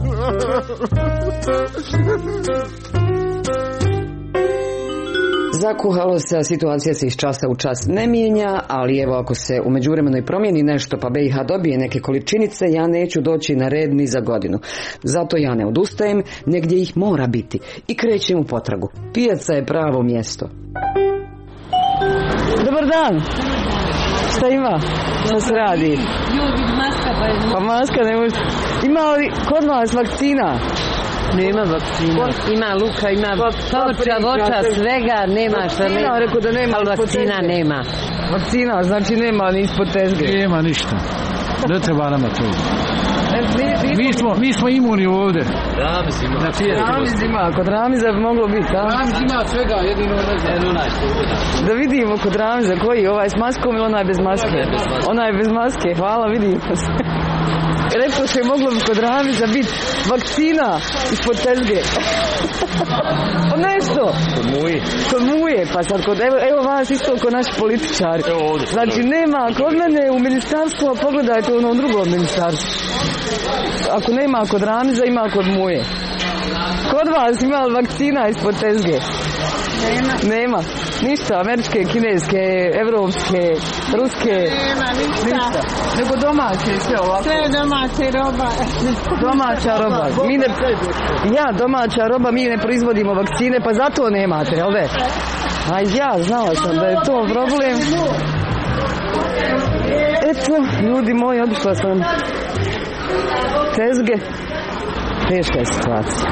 Zakuhalo se, situacija se iz časa u čas ne mijenja, ali evo, ako se u međuvremenu i promijeni nešto pa BiH dobije neke količinice, ja neću doći na red ni za godinu. Zato ja ne odustajem, negdje ih mora biti i krećem u potragu. Pijaca je pravo mjesto. Dobar dan. Šta ima? Šta se radi? Pa maska ne može. Ima li kod vas vakcina? Nema vakcina. Ima luka, ima povrća, voća, svega, nema što nema. Rekao da nema, ali vakcina nema. Vakcina, znači nema ni ispod tezge. Nema ništa. Ne treba nama to. Mi smo imuni ovdje. Ramiz ima, kod Ramiza bi moglo biti. Ramiz ima svega, jedino ne. Da vidimo kod Ramiza koji, ovaj s maskom ili onaj bez maske? Onaj bez maske, hvala, vidimo se. Rekao se, moglo bi kod Ramiza biti vakcina ispod tezge. Nešto. Kod muje, pa sad kod, evo vas isto kod naši političari. Znači nema, kod mene u ministarstvu, pogledajte u drugom ministarstvu. Ako nema kod Ramiza, ima kod muje. Kod vas ima vakcina ispod tezge? Nema. Ništa, američke, kineske, evropske, ruske. Nema ništa. Nego domaće, sve ovako. Sve domaće roba. Domaća roba. Domaća roba, mi ne proizvodimo vakcine, pa zato nemate, jel ve? A ja znala sam da je to problem. Eto, ljudi moji, obišla sam tezge. Teška je situacija.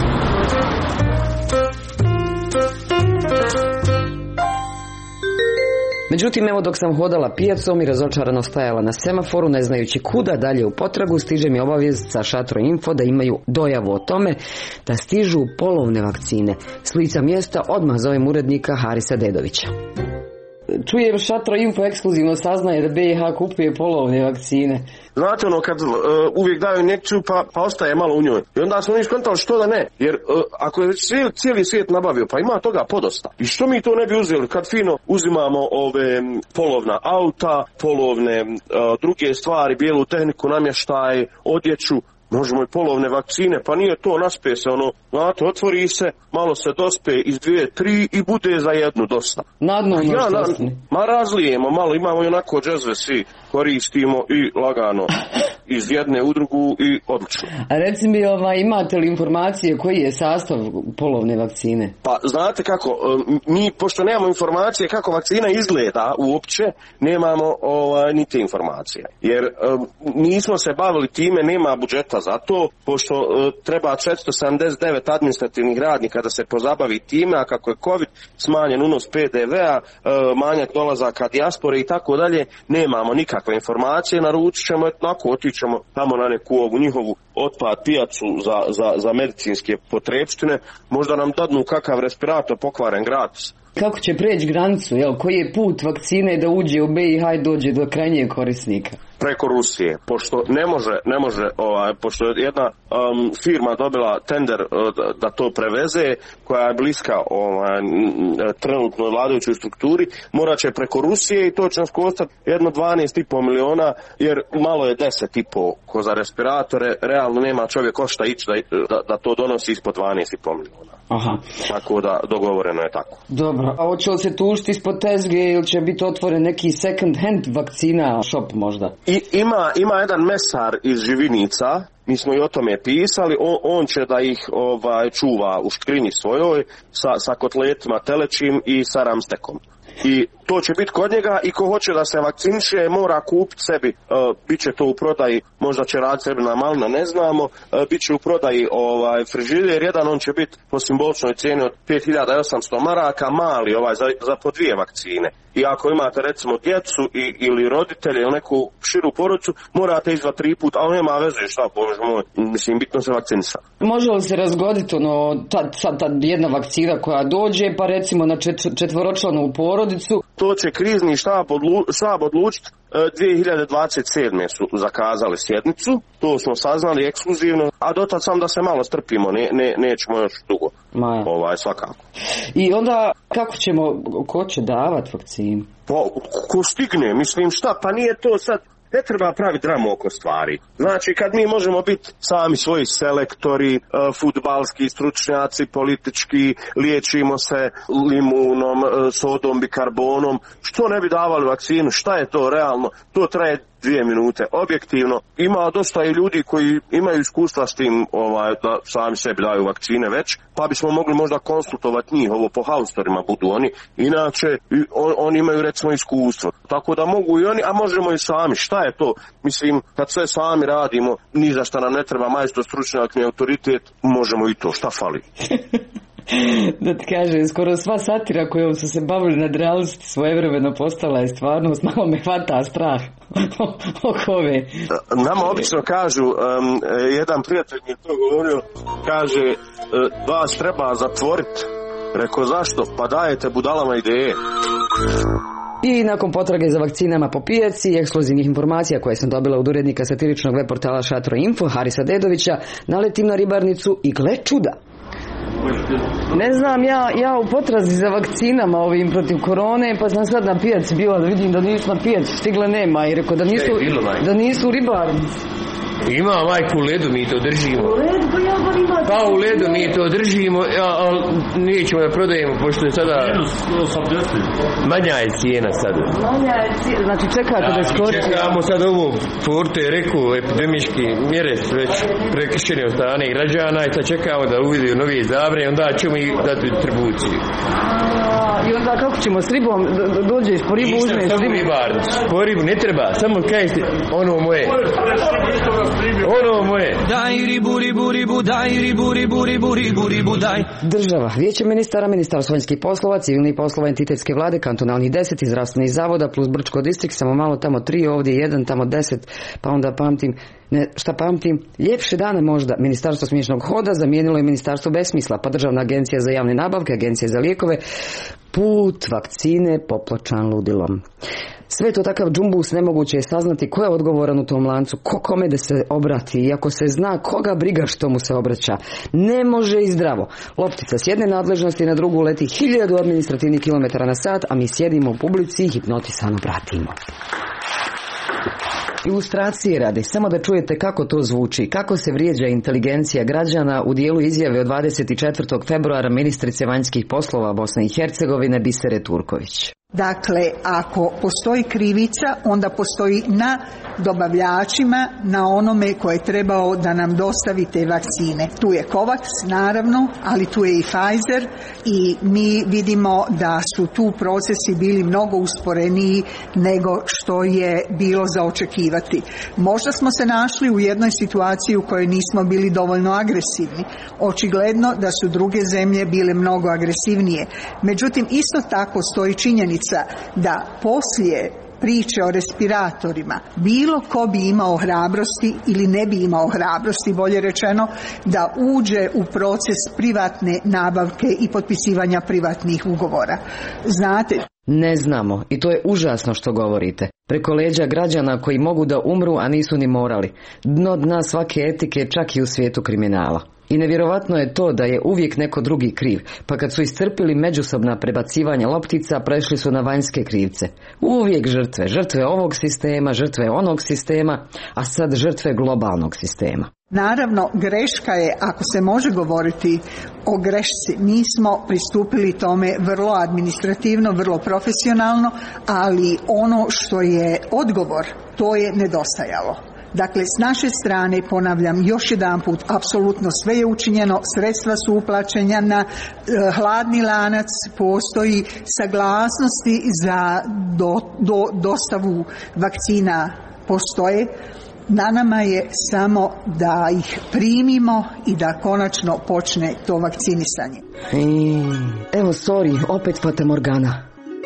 Međutim, evo dok sam hodala pijacom i razočarano stajala na semaforu, ne znajući kuda dalje u potragu, stiže mi obavijest sa Šatro Info da imaju dojavu o tome da stižu polovne vakcine. S lica mjesta odmah zovem urednika Harisa Dedovića. Čujem, Šatro Info ekskluzivno saznaje da BiH kupuje polovne vakcine. Znate kad uvijek daju injekciju pa ostaje malo u njoj. I onda smo mi skontali što da ne. Jer ako je cijeli svijet nabavio, pa ima toga podosta. I što mi to ne bi uzeli kad fino uzimamo ove polovna auta, polovne druge stvari, bijelu tehniku, namještaj, odjeću. Možemo i polovne vakcine, pa nije to, naspe se znate, otvori se, malo se dospe iz 2, 3 i bude za jednu dosta. Ma razlijemo, malo imamo i onako džezve svi, koristimo i lagano iz jedne u drugu i odlično. A reci mi, imate li informacije koji je sastav polovne vakcine? Pa znate kako, mi pošto nemamo informacije kako vakcina izgleda uopće, nemamo ni te informacije. Jer nismo se bavili time, nema budžeta za to, pošto treba 479 administrativnih radnika da se pozabavi time, a kako je COVID smanjen unos PDV-a, manjak dolazaka dijaspore i tako dalje, nemamo nikakve informacije, naručit ćemo, otićemo tamo na neku ovu njihovu otpad pijacu za medicinske potrepštine, možda nam dadnu kakav respirator pokvaren gratis. Kako će preći granicu, koji je put vakcine da uđe u BiH i dođe do krajnjeg korisnika? Preko Rusije, pošto ne može pošto je jedna firma dobila tender da to preveze, koja je bliska trenutnoj vladajućoj strukturi, morat će preko Rusije i to će nas koštati jedno 12,5 miliona, jer malo je 10,5 ko za respiratore, realno nema čovjek košta ići da to donosi ispod 12,5 miliona. Aha. Tako da dogovoreno je tako. Dobro, a hoće li se tužiti ispod tezge ili će biti otvoren neki second hand vakcina shop možda? Ima jedan mesar iz Živinica, mi smo i o tome pisali, on će da ih čuva u škrinji svojoj sa kotletima telećim i sa ramstekom. I to će biti kod njega i ko hoće da se vakciniše mora kupiti sebi, bit će to u prodaji, možda će raditi sebi na malina, ne znamo, bit će u prodaji frižider jedan, on će biti po simboličnoj cijeni od 5800 maraka, mali za po 2 vakcine. I ako imate recimo djecu ili roditelje ili neku širu porodicu, morate izvati 3 puta, ali nema veze šta, mislim, bitno se vakcinisa. Može li se razgoditi ta jedna vakcina koja dođe, pa recimo na četvoročlanu porodicu? To će krizni štab odlučiti. 2027. su zakazali sjednicu, to smo saznali ekskluzivno, a dotad sam da se malo strpimo, nećemo još dugo, svakako. I onda kako ćemo, ko će davati vakcinu? Pa, ko stigne, mislim šta, pa nije to sad, ne treba praviti dramu oko stvari. Znači, kad mi možemo biti sami svoji selektori, fudbalski stručnjaci, politički, liječimo se limunom, sodom, bikarbonom, što ne bi davali vakcinu, šta je to realno? To traje 2 minute. Objektivno, ima dosta i ljudi koji imaju iskustva s tim da sami sebi daju vakcine već, pa bismo mogli možda konsultovati njih, po haustorima budu oni, inače oni imaju recimo iskustvo. Tako da mogu i oni, a možemo i sami. Šta je to? Mislim, kad sve sami radimo, ni za šta nam ne treba majstor, stručnjak ni autoritet, možemo i to. Šta fali? Da ti kažem, skoro sva satira kojom su se bavili nad realnosti svojevremeno postala je stvarnost, malo me hvata strah oko ove. Nama obično kažu, jedan prijatelj mi je to govorio, kaže, vas treba zatvoriti. Rekao, zašto? Pa dajete budalama ideje. I nakon potrage za vakcinama po pijaci i ekskluzivnih informacija koje sam dobila od urednika satiričnog web portala Šatro Info, Harisa Dedovića, naletim na ribarnicu i gle čuda. Ne znam, ja u potrazi za vakcinama ovim protiv korone, pa sam sad na pijaci bila da vidim da nisu na pijaci, stigle nema i rekao da nisu ribarnici. Ima majku u ledu, mi to držimo. Pa u ledu mi to držimo, ali nećemo da prodajemo, pošto je sada... Manja je cijena sada. Znači čekate da skoči. Čekamo sad ovo, Forte je rekao, epidemički mjere su već prekršene od strane građana i sad čekamo da uvidio nove zabrane, onda ćemo i dati distribuciju. I onda kako ćemo s ribom, dođeš po ribu, uzmeš ribu? Po ribu ne treba, samo kajte ono moje. Ono moje. Daj ribu, ribu, ribu, daj ribu, ribu, ribu, ribu, ribu, daj. Država, vijeće ministara, ministarstvo vanjskih poslova, civilnih poslova entitetske vlade, kantonalnih 10 i zdravstvenih zavoda plus Brčko distrikt, samo malo tamo 3, ovdje 1, tamo 10, pa onda pamtim, ljepše dane možda. Ministarstvo smiješnog hoda zamijenilo je ministarstvo besmisla, pa Državna agencija za javne nabavke, agencija za lijekove, put vakcine popločan ludilom. Sve to takav džumbus, nemoguće je saznati ko je odgovoran u tom lancu, ko kome da se obrati, i ako se zna koga briga što mu se obraća. Ne može i zdravo. Loptica s jedne nadležnosti na drugu leti 1000 administrativnih kilometara na sat, a mi sjedimo u publici i hipnotisano pratimo. Ilustracije radi, samo da čujete kako to zvuči, kako se vrijeđa inteligencija građana u dijelu izjave od 24. februara ministrice vanjskih poslova Bosne i Hercegovine Bisere Turković. Dakle, ako postoji krivica, onda postoji na dobavljačima, na onome koje je trebao da nam dostavi te vakcine. Tu je COVAX, naravno, ali tu je i Pfizer i mi vidimo da su tu procesi bili mnogo usporeniji nego što je bilo za očekivati. Možda smo se našli u jednoj situaciji u kojoj nismo bili dovoljno agresivni. Očigledno da su druge zemlje bile mnogo agresivnije. Međutim, isto tako stoji činjenica da poslije priče o respiratorima bilo ko bi imao hrabrosti ili ne bi imao hrabrosti, bolje rečeno, da uđe u proces privatne nabavke i potpisivanja privatnih ugovora. Znate? Ne znamo, i to je užasno što govorite. Preko leđa građana koji mogu da umru, a nisu ni morali. Dno dna svake etike, čak i u svijetu kriminala. I nevjerovatno je to da je uvijek neko drugi kriv, pa kad su iscrpili međusobna prebacivanja loptica, prešli su na vanjske krivce. Uvijek žrtve ovog sistema, žrtve onog sistema, a sad žrtve globalnog sistema. Naravno, greška je, ako se može govoriti o grešci, mi smo pristupili tome vrlo administrativno, vrlo profesionalno, ali ono što je odgovor, to je nedostajalo. Dakle, s naše strane, ponavljam još jedanput, apsolutno sve je učinjeno, sredstva su uplaćena na hladni lanac, postoji saglasnosti za dostavu vakcina postoje. Na nama je samo da ih primimo i da konačno počne to vakcinisanje. Evo, sorry, opet fatamorgana.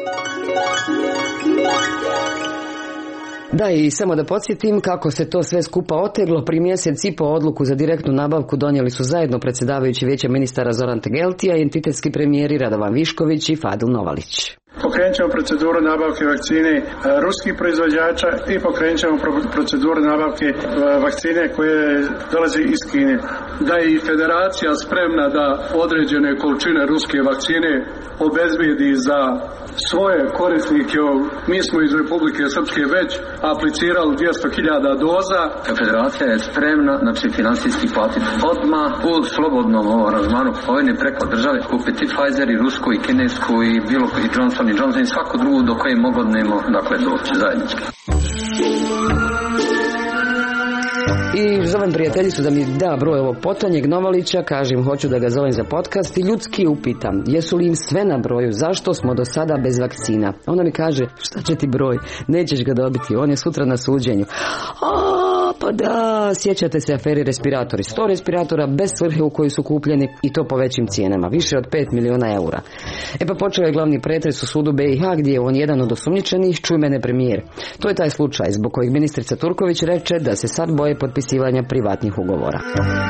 Da, i samo da podsjetim kako se to sve skupa oteglo. Prije mjesec i po odluku za direktnu nabavku donijeli su zajedno predsjedavajući vijeća ministara Zoran Tegeltija i entitetski premijeri Radovan Višković i Fadil Novalić. Pokrenut ćemo proceduru nabavke vakcine ruskih proizvođača i pokrenut ćemo proceduru nabavke vakcine koje dolazi iz Kine. Da je i federacija spremna da određene količine ruske vakcine obezbijedi za svoje korisnike. Mi smo iz Republike Srpske već aplicirali 200.000 doza. Federacija je spremna, znači finansijski platiti odmah u slobodnom aranžmanu kupovine preko države, kupiti Pfizer i rusku i kinesku i bilo koji Johnson i Johnson i svaku drugu do koje mogodnemo, dakle, doći zajednički. I zovem prijateljicu da mi da broj ovog potonjeg Novalića, kažem hoću da ga zovem za podcast i ljudski upitam jesu li im sve na broju, zašto smo do sada bez vakcina. Ona mi kaže, šta će ti broj, nećeš ga dobiti, on je sutra na suđenju. Pa da, sjećate se aferi respiratori, 100 respiratora bez svrhe u koji su kupljeni i to po većim cijenama, više od 5 miliona eura. Pa počeo je glavni pretres u sudu BiH gdje je on jedan od osumnjičenih, čuj mene premijer. To je taj slučaj zbog kojeg ministrica Turković reče da se sad boje potpisivanja privatnih ugovora.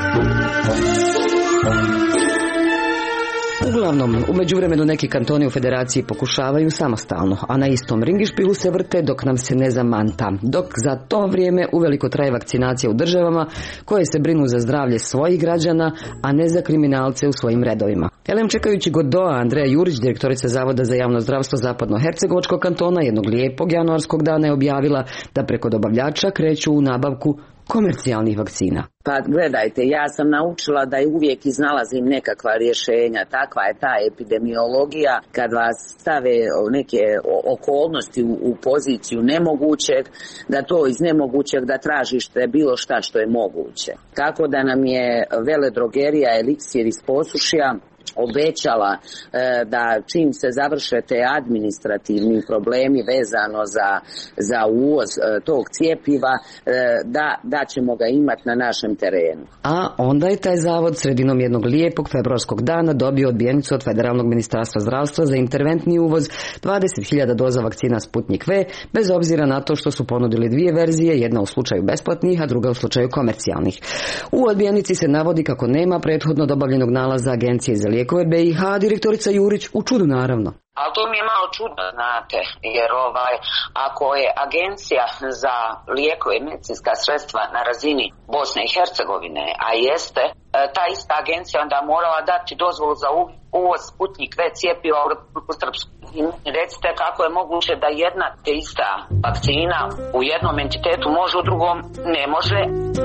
Uglavnom, u međuvremenu neki kantoni u federaciji pokušavaju samostalno, a na istom ringišpilu se vrte dok nam se ne zamanta, dok za to vrijeme uveliko traje vakcinacija u državama koje se brinu za zdravlje svojih građana, a ne za kriminalce u svojim redovima. Čekajući Godoa, Andreja Jurić, direktorica Zavoda za javno zdravstvo Zapadno-Hercegovačkog kantona, jednog lijepog januarskog dana je objavila da preko dobavljača kreću u nabavku komercijalnih vakcina. Pa gledajte, ja sam naučila da uvijek iznalazim nekakva rješenja, takva je ta epidemiologija, kad vas stave neke okolnosti u poziciju nemogućeg, da to iz nemogućeg da tražište bilo šta što je moguće. Tako da nam je veledrogerija Eliksir iz Posušja obećala da čim se završe te administrativni problemi vezano za uvoz tog cjepiva, da ćemo ga imati na našem terenu. A onda je taj zavod sredinom jednog lijepog februarskog dana dobio odbijenicu od Federalnog ministarstva zdravstva za interventni uvoz 20.000 doza vakcina Sputnik V, bez obzira na to što su ponudili dvije verzije, jedna u slučaju besplatnih, a druga u slučaju komercijalnih. U odbijenici se navodi kako nema prethodno dobavljenog nalaza Agencije za lijekove BiH, direktorica Jurić u čudu naravno. Ali to mi je malo čudno, znate, jer ako je Agencija za lijekove i medicinska sredstva na razini Bosne i Hercegovine, a jeste, ta ista agencija onda morala dati dozvolu za uvoz Sputnik V cjepiva u Republiku Srpsku. Recite kako je moguće da jedna te ista vakcina u jednom entitetu može, u drugom ne može.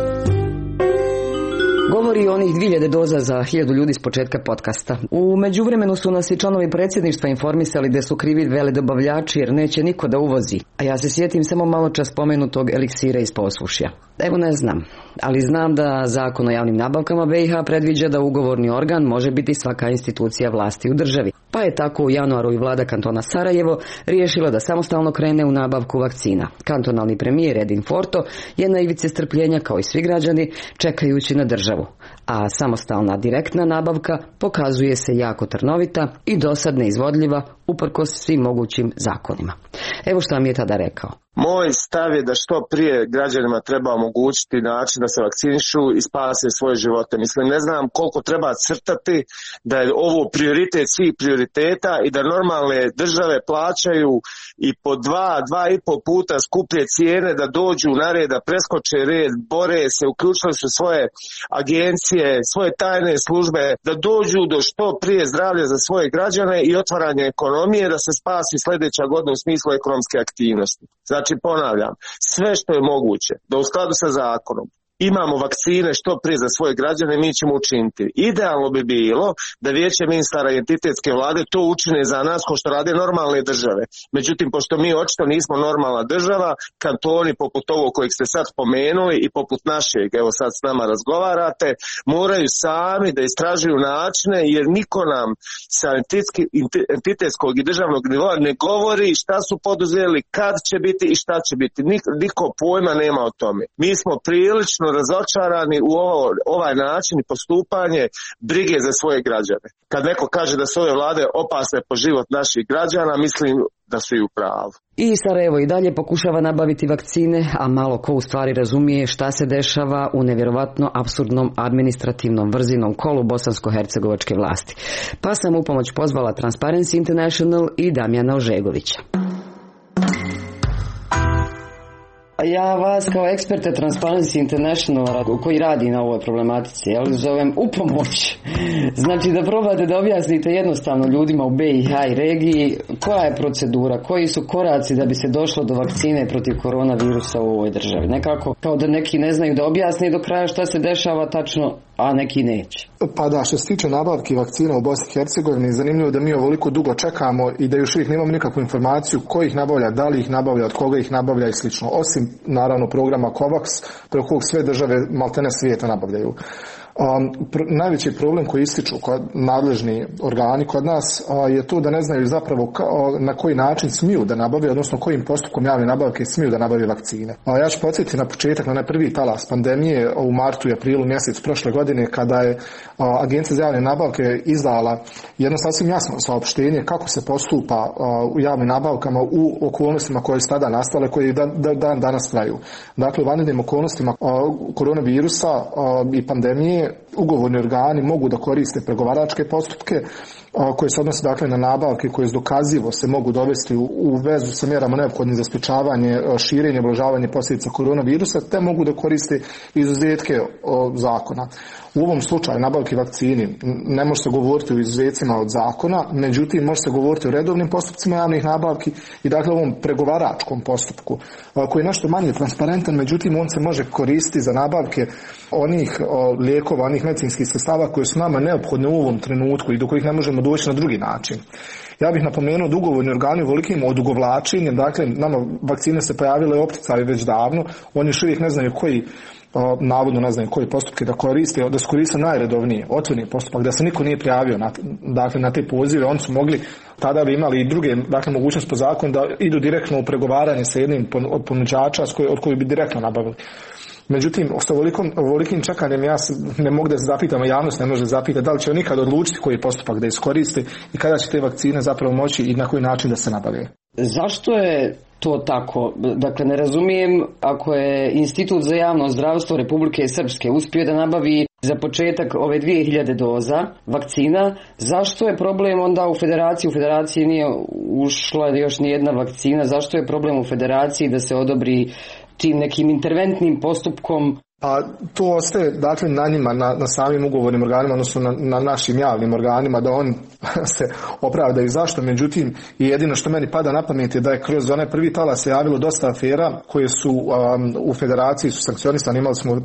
Govori o onih 2000 doza za 1000 ljudi s početka podcasta. U međuvremenu su nas i članovi predsjedništva informisali da su krivi veledobavljači jer neće niko da uvozi. A ja se sjetim samo malo čas spomenutog eliksira iz Posušja. Evo ne znam, ali znam da Zakon o javnim nabavkama BiH predviđa da ugovorni organ može biti svaka institucija vlasti u državi. Pa je tako u januaru i vlada kantona Sarajevo riješila da samostalno krene u nabavku vakcina. Kantonalni premijer Edin Forto je na ivici strpljenja kao i svi građani čekajući na državu. A samostalna direktna nabavka pokazuje se jako trnovita i dosad neizvodljiva uprkos svim mogućim zakonima. Evo što mi je tada rekao. Moj stav je da što prije građanima treba omogućiti način da se vakcinišu i spase svoje živote. Mislim, ne znam koliko treba crtati da je ovo prioritet svih prioriteta i da normalne države plaćaju i po 2,5 puta skuplje cijene da dođu na red, da preskoče red, bore se, uključili su svoje agencije, svoje tajne službe, da dođu do što prije zdravlja za svoje građane i otvaranje ekonomije, da se spasi sljedeća godina u smislu ekonomske aktivnosti. Znači, ponavljam, sve što je moguće, da u skladu sa zakonom imamo vakcine što prije za svoje građane, mi ćemo učiniti. Idealno bi bilo da vijeće ministara i entitetske vlade to učine za nas kao što rade normalne države. Međutim, pošto mi očito nismo normalna država, kantoni poput ovog kojeg ste sad spomenuli i poput našeg, evo sad s nama razgovarate, moraju sami da istražuju načine, jer niko nam sa entitetskog i državnog nivoa ne govori šta su poduzeli, kad će biti i šta će biti. Niko pojma nema o tome. Mi smo prilično razočarani u ovaj način i postupanje brige za svoje građane. Kad neko kaže da su ove vlade opasne po život naših građana, mislim da su i u pravu. I Sarajevo i dalje pokušava nabaviti vakcine, a malo ko u stvari razumije šta se dešava u nevjerovatno apsurdnom administrativnom vrzinom kolu bosansko-hercegovačke vlasti. Pa sam u pomoć pozvala Transparency International i Damjana Ožegovića. Ja vas kao eksperte Transparency International koji radi na ovoj problematici, zovem u pomoć. Znači da probate da objasnite jednostavno ljudima u BiH i regiji koja je procedura, koji su koraci da bi se došlo do vakcine protiv koronavirusa u ovoj državi. Nekako kao da neki ne znaju da objasne do kraja šta se dešava tačno, a neki neće. Pa da, što se tiče nabavki vakcina u Bosni i Hercegovini, zanimljivo da mi ovoliko dugo čekamo i da još uvijek nemamo nikakvu informaciju ko ih nabavlja, da li ih nabavlja, od koga ih nabavlja i slično. Osim naravno programa COVAX, preko kojeg sve države maltene svijeta nabavljaju. Najveći problem koji ističu kod nadležni organi kod nas je to da ne znaju zapravo na koji način smiju da nabave, odnosno kojim postupkom javne nabavke smiju da nabave vakcine. Ja ću podsjetiti na početak, na onaj prvi talas pandemije u martu i aprilu mjesec prošle godine, kada je Agencija za javne nabavke izdala jedno sasvim jasno saopštenje kako se postupa u javnim nabavkama u okolnostima koje su tada nastale, koje dan danas traju. Dakle, u vanrednim okolnostima koronavirusa i pandemije ugovorni organi mogu da koriste pregovaračke postupke koje se odnose dakle na nabavke koje dokazivo se mogu dovesti u vezu sa mjerama neophodnim za sprječavanje, širenje, ublažavanje posljedica koronavirusa, te mogu da koriste izuzetke zakona. U ovom slučaju nabavke vakcini ne može se govoriti o izuzetcima od zakona, međutim može se govoriti o redovnim postupcima javnih nabavki i dakle ovom pregovaračkom postupku koji je nešto manje transparentan, međutim on se može koristiti za nabavke onih lijekova, onih medicinskih sredstava koje su nama neophodne u ovom trenutku i do kojih ne možemo doći na drugi način. Ja bih napomenuo da ugovorni organi velikim odugovlačenjem, dakle nama vakcine se pojavile opticali već davno, oni još uvijek ne znaju navodno ne znaju koji postupke da koriste, da su koriste najredovniji, otvoreni postupak, da se niko nije prijavio na te pozive, oni su mogli, tada bi imali i druge, dakle mogućnost po zakonu da idu direktno u pregovaranje sa jednim od ponuđača od kojih bi direktno nabavili. Međutim, sa ovolikim čekanjem ja ne mogu da se zapitam, a javnost ne može zapitati da li će nikad odlučiti koji postupak da iskoriste i kada će te vakcine zapravo moći i na koji način da se nabave. Zašto je to tako? Dakle, ne razumijem, ako je Institut za javno zdravstvo Republike Srpske uspio da nabavi za početak ove 2000 doza vakcina, zašto je problem onda u Federaciji? U Federaciji nije ušla još nijedna vakcina, zašto je problem u Federaciji da se odobri tim nekim interventnim postupkom? A to ostaje dakle na njima, na samim ugovornim organima, odnosno na našim javnim organima da oni se opravdaju zašto. Međutim, jedino što meni pada na pamet je da je kroz onaj prvi talas se javilo dosta afera koje su u Federaciji su sankcionisane. Imali smo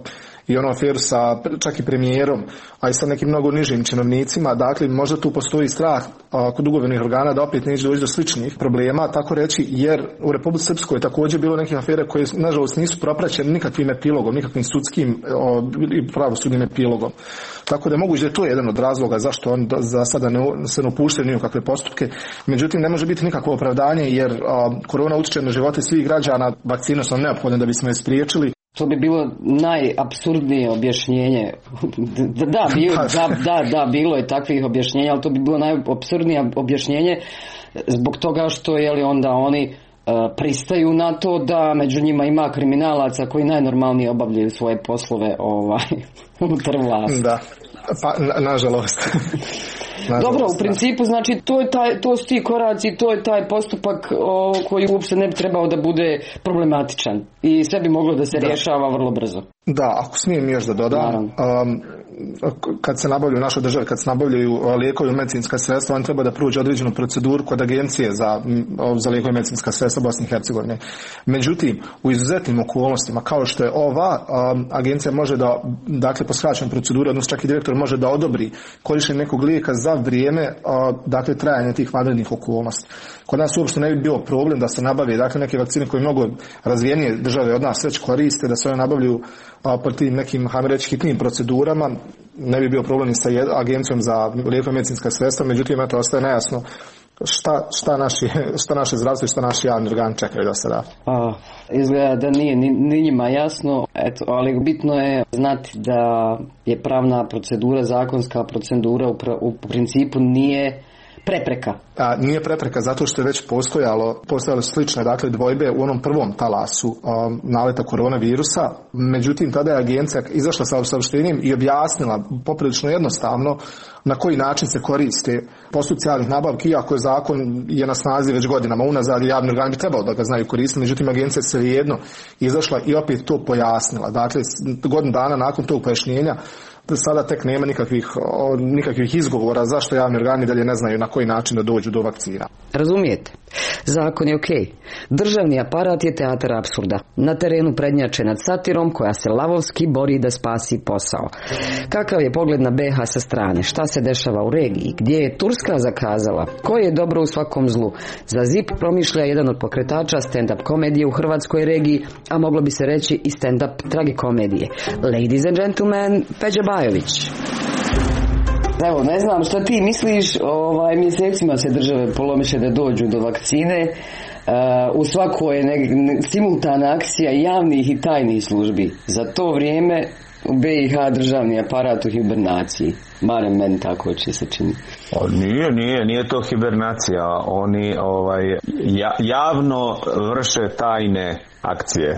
i onu aferu sa čak i premijerom, a i sa nekim mnogo nižim činovnicima. Dakle, možda tu postoji strah kod ugovornih organa da opet neće doći do sličnih problema, tako reći, jer u Republici Srpskoj je također bilo nekih afera koje nažalost nisu propraćene nikakvim epilogom, nikakvim sudskim i pravosudnim epilogom. Tako da je moguće da je to jedan od razloga zašto on za sada se ne upuštaju ni u kakve postupke. Međutim, ne može biti nikakvo opravdanje jer korona utječe na živote svih građana, vakcine su neophodne da bismo je spriječili. To bi bilo najapsurdnije objašnjenje. Bilo je takvih objašnjenja, ali to bi bilo najapsurdnije objašnjenje zbog toga što onda oni pristaju na to da među njima ima kriminalaca koji najnormalnije obavljaju svoje poslove unutar vlasti. Da, pa nažalost. Dobro, u principu znači to su ti koraci, to je taj postupak koji uopšte ne bi trebao da bude problematičan i sve bi moglo da se rješava vrlo brzo. Da, ako smijem još da dodam, kad se nabavljaju u našoj državi, kad se nabavljaju lijekovi i medicinska sredstva, on treba da prođe određenu proceduru kod agencije za lijekovi i medicinska sredstva Bosne i Hercegovine. Međutim, u izuzetnim okolnostima, kao što je ova, agencija može da, dakle, po skraćenoj proceduri, odnosno čak i direktor može da odobri korištenje nekog lijeka za vrijeme, dakle, trajanja tih vanrednih okolnosti. Kod nas uopšte ne bi bio problem da se nabave, dakle, neke vakcine koje mnogo razvijenije države od nas već koriste, da se one nabavljaju po tim nekim, hajmo reći, hitnim procedurama, ne bi bio problem i sa agencijom za lijekove i medicinska sredstva, međutim, eto, ostaje nejasno šta naše zdravstvo i šta naši javni organ čekaju do sada. Izgleda da nije ni njima jasno, ali bitno je znati da je pravna procedura, zakonska procedura u principu nije prepreka. Nije prepreka zato što je već postojalo slične, dakle, dvojbe u onom prvom talasu naleta koronavirusa. Međutim, tada je agencija izašla sa saopštenjem i objasnila poprilično jednostavno na koji način se koriste postupci javnih nabavki, iako je zakon je na snazi već godinama unazad i javni organi bi trebalo da ga znaju koristiti, međutim agencija se svejedno izašla i opet to pojasnila. Dakle, godinu dana nakon tog pojašnjenja sada tek nema nikakvih izgovora zašto javni organi dalje ne znaju na koji način da dođu do vakcina. Razumijete? Zakon je okej. Državni aparat je teatar apsurda. Na terenu prednjače nad satirom koja se lavovski bori da spasi posao. Kakav je pogled na BiH sa strane? Šta se dešava u regiji? Gdje je Turska zakazala? Koje je dobro u svakom zlu? Za ZIP promišlja jedan od pokretača stand-up komedije u hrvatskoj regiji, a moglo bi se reći i stand-up tragikomedije. Ladies and gentlemen, Peđa Bajović. Evo, ne znam šta ti misliš, mjesecima se države polomiše da dođu do vakcine, u svakoj je simultana akcija javnih i tajnih službi. Za to vrijeme u BiH državni aparat u hibernaciji, barem meni tako će se čini. Nije to hibernacija. Oni javno vrše tajne akcije.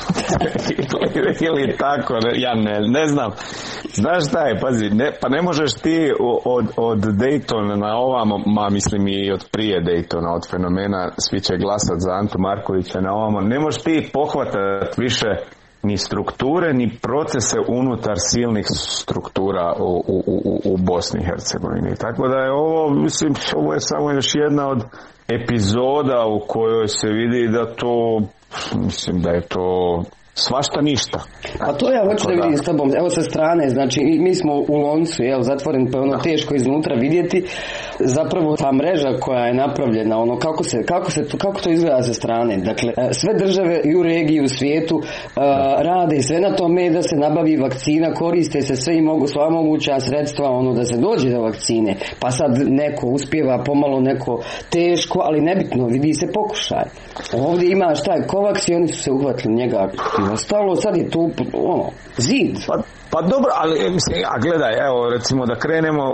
Ili tako, ja ne znam. Znaš šta je, pazi, pa ne možeš ti od Daytona na ovamo, mislim i od prije Daytona, od fenomena svi će glasat za Antu Markovića na ovamo, ne možeš ti pohvatati više ni strukture, ni procese unutar silnih struktura u Bosni i Hercegovini. Tako da je ovo je samo još jedna od epizoda u kojoj se vidi da je to svašta ništa. A to ja hoću da vidim s tobom, evo sa strane, znači mi smo u loncu, zatvoren, pa je ono teško iznutra vidjeti, zapravo ta mreža koja je napravljena, ono kako to izgleda sa strane, dakle sve države i u regiji, u svijetu rade sve na tome da se nabavi vakcina, koriste se sve i sva moguća sredstva da se dođe do vakcine, pa sad neko uspijeva pomalo, neko teško, ali nebitno, vidi se pokušaj. Ovdje ima šta je Covax i oni su se uhvatili njega i ostalo, sad je tu zid. Pa dobro, ali gledaj, evo recimo da krenemo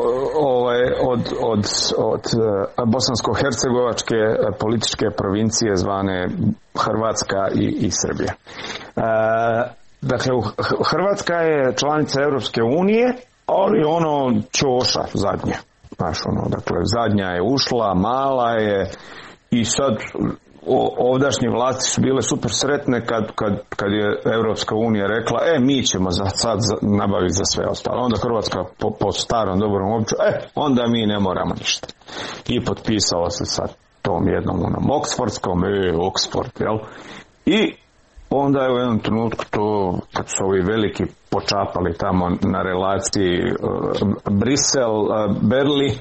od bosansko-hercegovačke političke provincije zvane Hrvatska i Srbija. Dakle, Hrvatska je članica Europske unije, ali ćoša zadnja. Dakle, zadnja je ušla, mala je i sad ovdašnje vlasti su bile super sretne kad je Europska unija rekla mi ćemo sad nabaviti za sve ostalo. Onda Hrvatska po starom dobrom običaju onda mi ne moramo ništa. I potpisala se sa tom jednom Oxfordskom, Oxford, jel? I onda je u jednom trenutku to, kad su ovi veliki počapali tamo na relaciji Brisel, Berlin,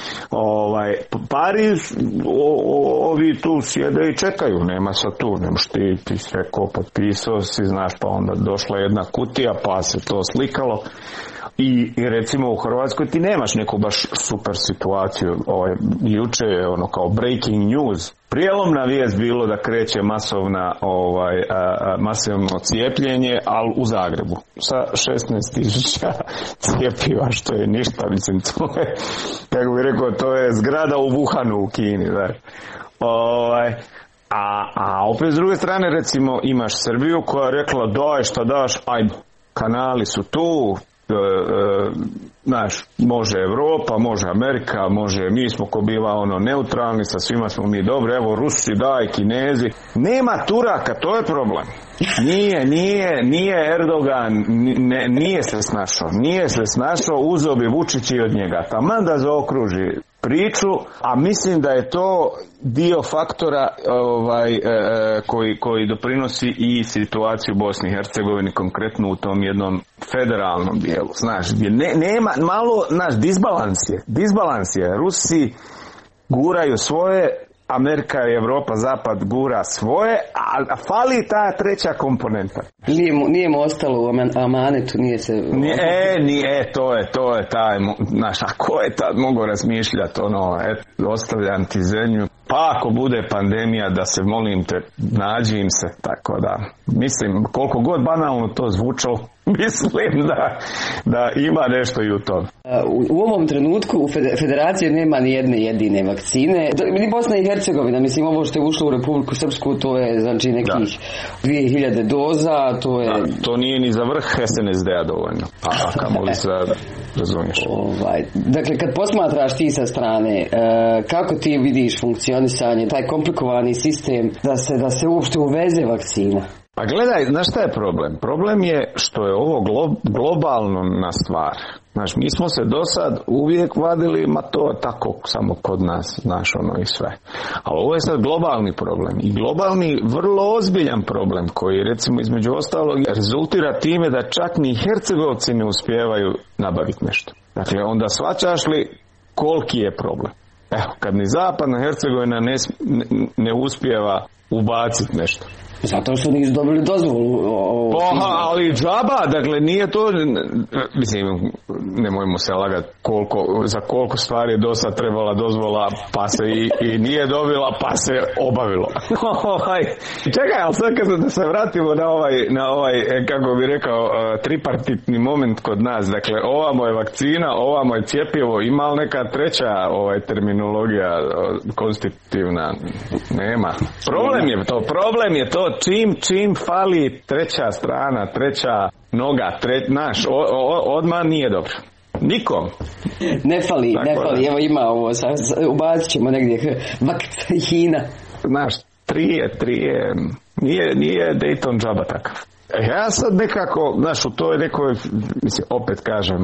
Pariz, ovi tu sjede i čekaju, nema sad tu, nemaš ti si rekao, potpisao si, znaš, pa onda došla jedna kutija, pa se to slikalo. I recimo u Hrvatskoj ti nemaš neku baš super situaciju. Juče je kao breaking news, prijelomna vijest bilo da kreće masovno cijepljenje, ali u Zagrebu sa 16.000 cijepiva, što je ništa, mislim, to je, kako bih rekao, to je zgrada u Wuhanu u Kini, da. A opet s druge strane, recimo, imaš Srbiju koja je rekla daj šta daš, ajde, kanali su tu, može Europa, može Amerika, mi smo ko biva neutralni, sa svima smo mi dobri, evo Rusi daj, Kinezi, nema Turaka, to je problem. Nije Erdogan, nije se snašao, uzeo bi Vučić i od njega, taman da zaokruži priču, a mislim da je to dio faktora koji doprinosi i situaciju u Bosni i Hercegovini, konkretno u tom jednom federalnom dijelu. Znaš, gdje nema malo, disbalans je. Rusi guraju svoje, Amerika i Europa, Zapad gura svoje, a fali ta treća komponenta. Nije mu ostalo u amanetu, nije se... To je taj, znaš, a ko je tad mogao razmišljati, ostavljam ti zemlju, pa ako bude pandemija, da se molim te, nađi im se, tako da, mislim, koliko god banalno to zvučalo, mislim da ima nešto i u tom. U ovom trenutku u federaciji nema ni jedne jedine vakcine. Ni Bosna i Hercegovina, mislim, ovo što je ušlo u Republiku Srpsku, to je znači nekih 2000 doza, to je... To nije ni za vrh SNSD-a dovoljno, a kamoli za... razumiješ. Dakle, kad posmatraš ti sa strane, kako ti vidiš funkcionisanje, taj komplikovani sistem da se uopšte uveze vakcina? Pa gledaj, znaš šta je problem? Problem je što je ovo globalno na stvar. Znaš, mi smo se do sad uvijek vadili, to tako samo kod nas, znaš, i sve. Ali ovo je sad globalni problem. I globalni, vrlo ozbiljan problem koji, recimo, između ostalog, rezultira time da čak ni Hercegovci ne uspijevaju nabaviti nešto. Dakle, onda shvaćaš li koliki je problem? Evo, kad ni Zapadna Hercegovina ne uspijeva ubaciti nešto. Zato što nisu dobili dozvolu. Ali džaba, dakle nije to, mislim, nemojmo se lagati za koliko stvari je dosta trebala dozvola, pa se i nije dobila, pa se obavilo. Čekaj, ali sad kad se vratimo na ovaj, kako bi rekao, tripartitni moment kod nas, dakle, ovamo je vakcina, ovamo je cjepivo, ima li neka treća terminologija konstitutivna? Nema. Problem je to čim fali treća strana, treća noga, odmah nije dobro. Nikom. Ne fali. Evo ima ovo, ubacit ćemo negdje vakcina. Znaš, trije. Nije Dayton džaba takav. Ja sad nekako, znaš, u toj nekoj, mislim, opet kažem,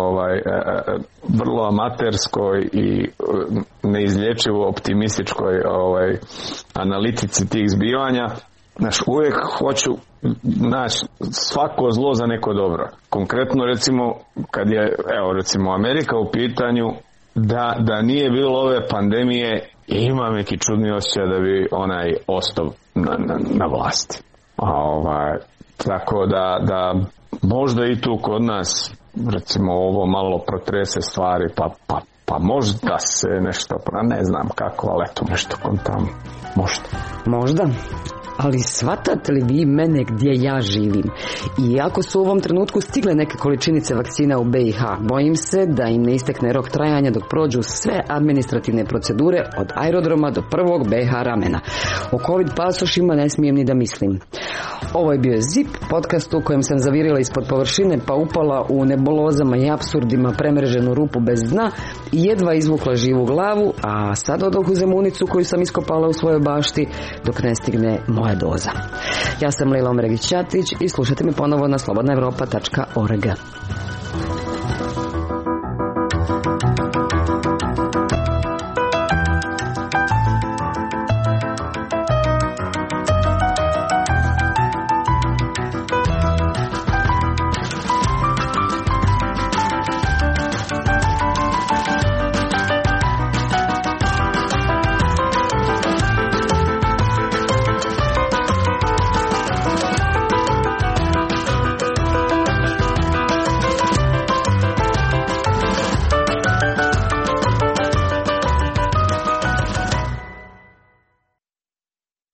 vrlo amaterskoj i neizlječivo optimističkoj analitici tih zbivanja, znaš, uvijek hoću naći svako zlo za neko dobro. Konkretno, recimo, kad je, recimo, Amerika u pitanju, da nije bilo ove pandemije, imam neki čudni osjećaj da bi onaj ostao na vlasti. Tako da možda i tu kod nas, recimo, ovo malo protrese stvari, pa možda se nešto, ne znam kako, ali eto, nešto kontam, možda. Ali shvatate li vi mene gdje ja živim? I ako su u ovom trenutku stigle neke količinice vakcina u BiH, bojim se da im ne istekne rok trajanja dok prođu sve administrativne procedure od aerodroma do prvog BiH ramena. O COVID pasošima ne smijem ni da mislim. Ovo je bio ZIP, podcast u kojem sam zavirila ispod površine pa upala u nebulozama i apsurdima premreženu rupu bez dna i jedva izvukla živu glavu, a sad odoh u zemunicu koju sam iskopala u svojoj bašti dok ne stigne moja doza. Ja sam Lila Omregić-Ćatić i slušajte me ponovo na slobodnaevropa.org.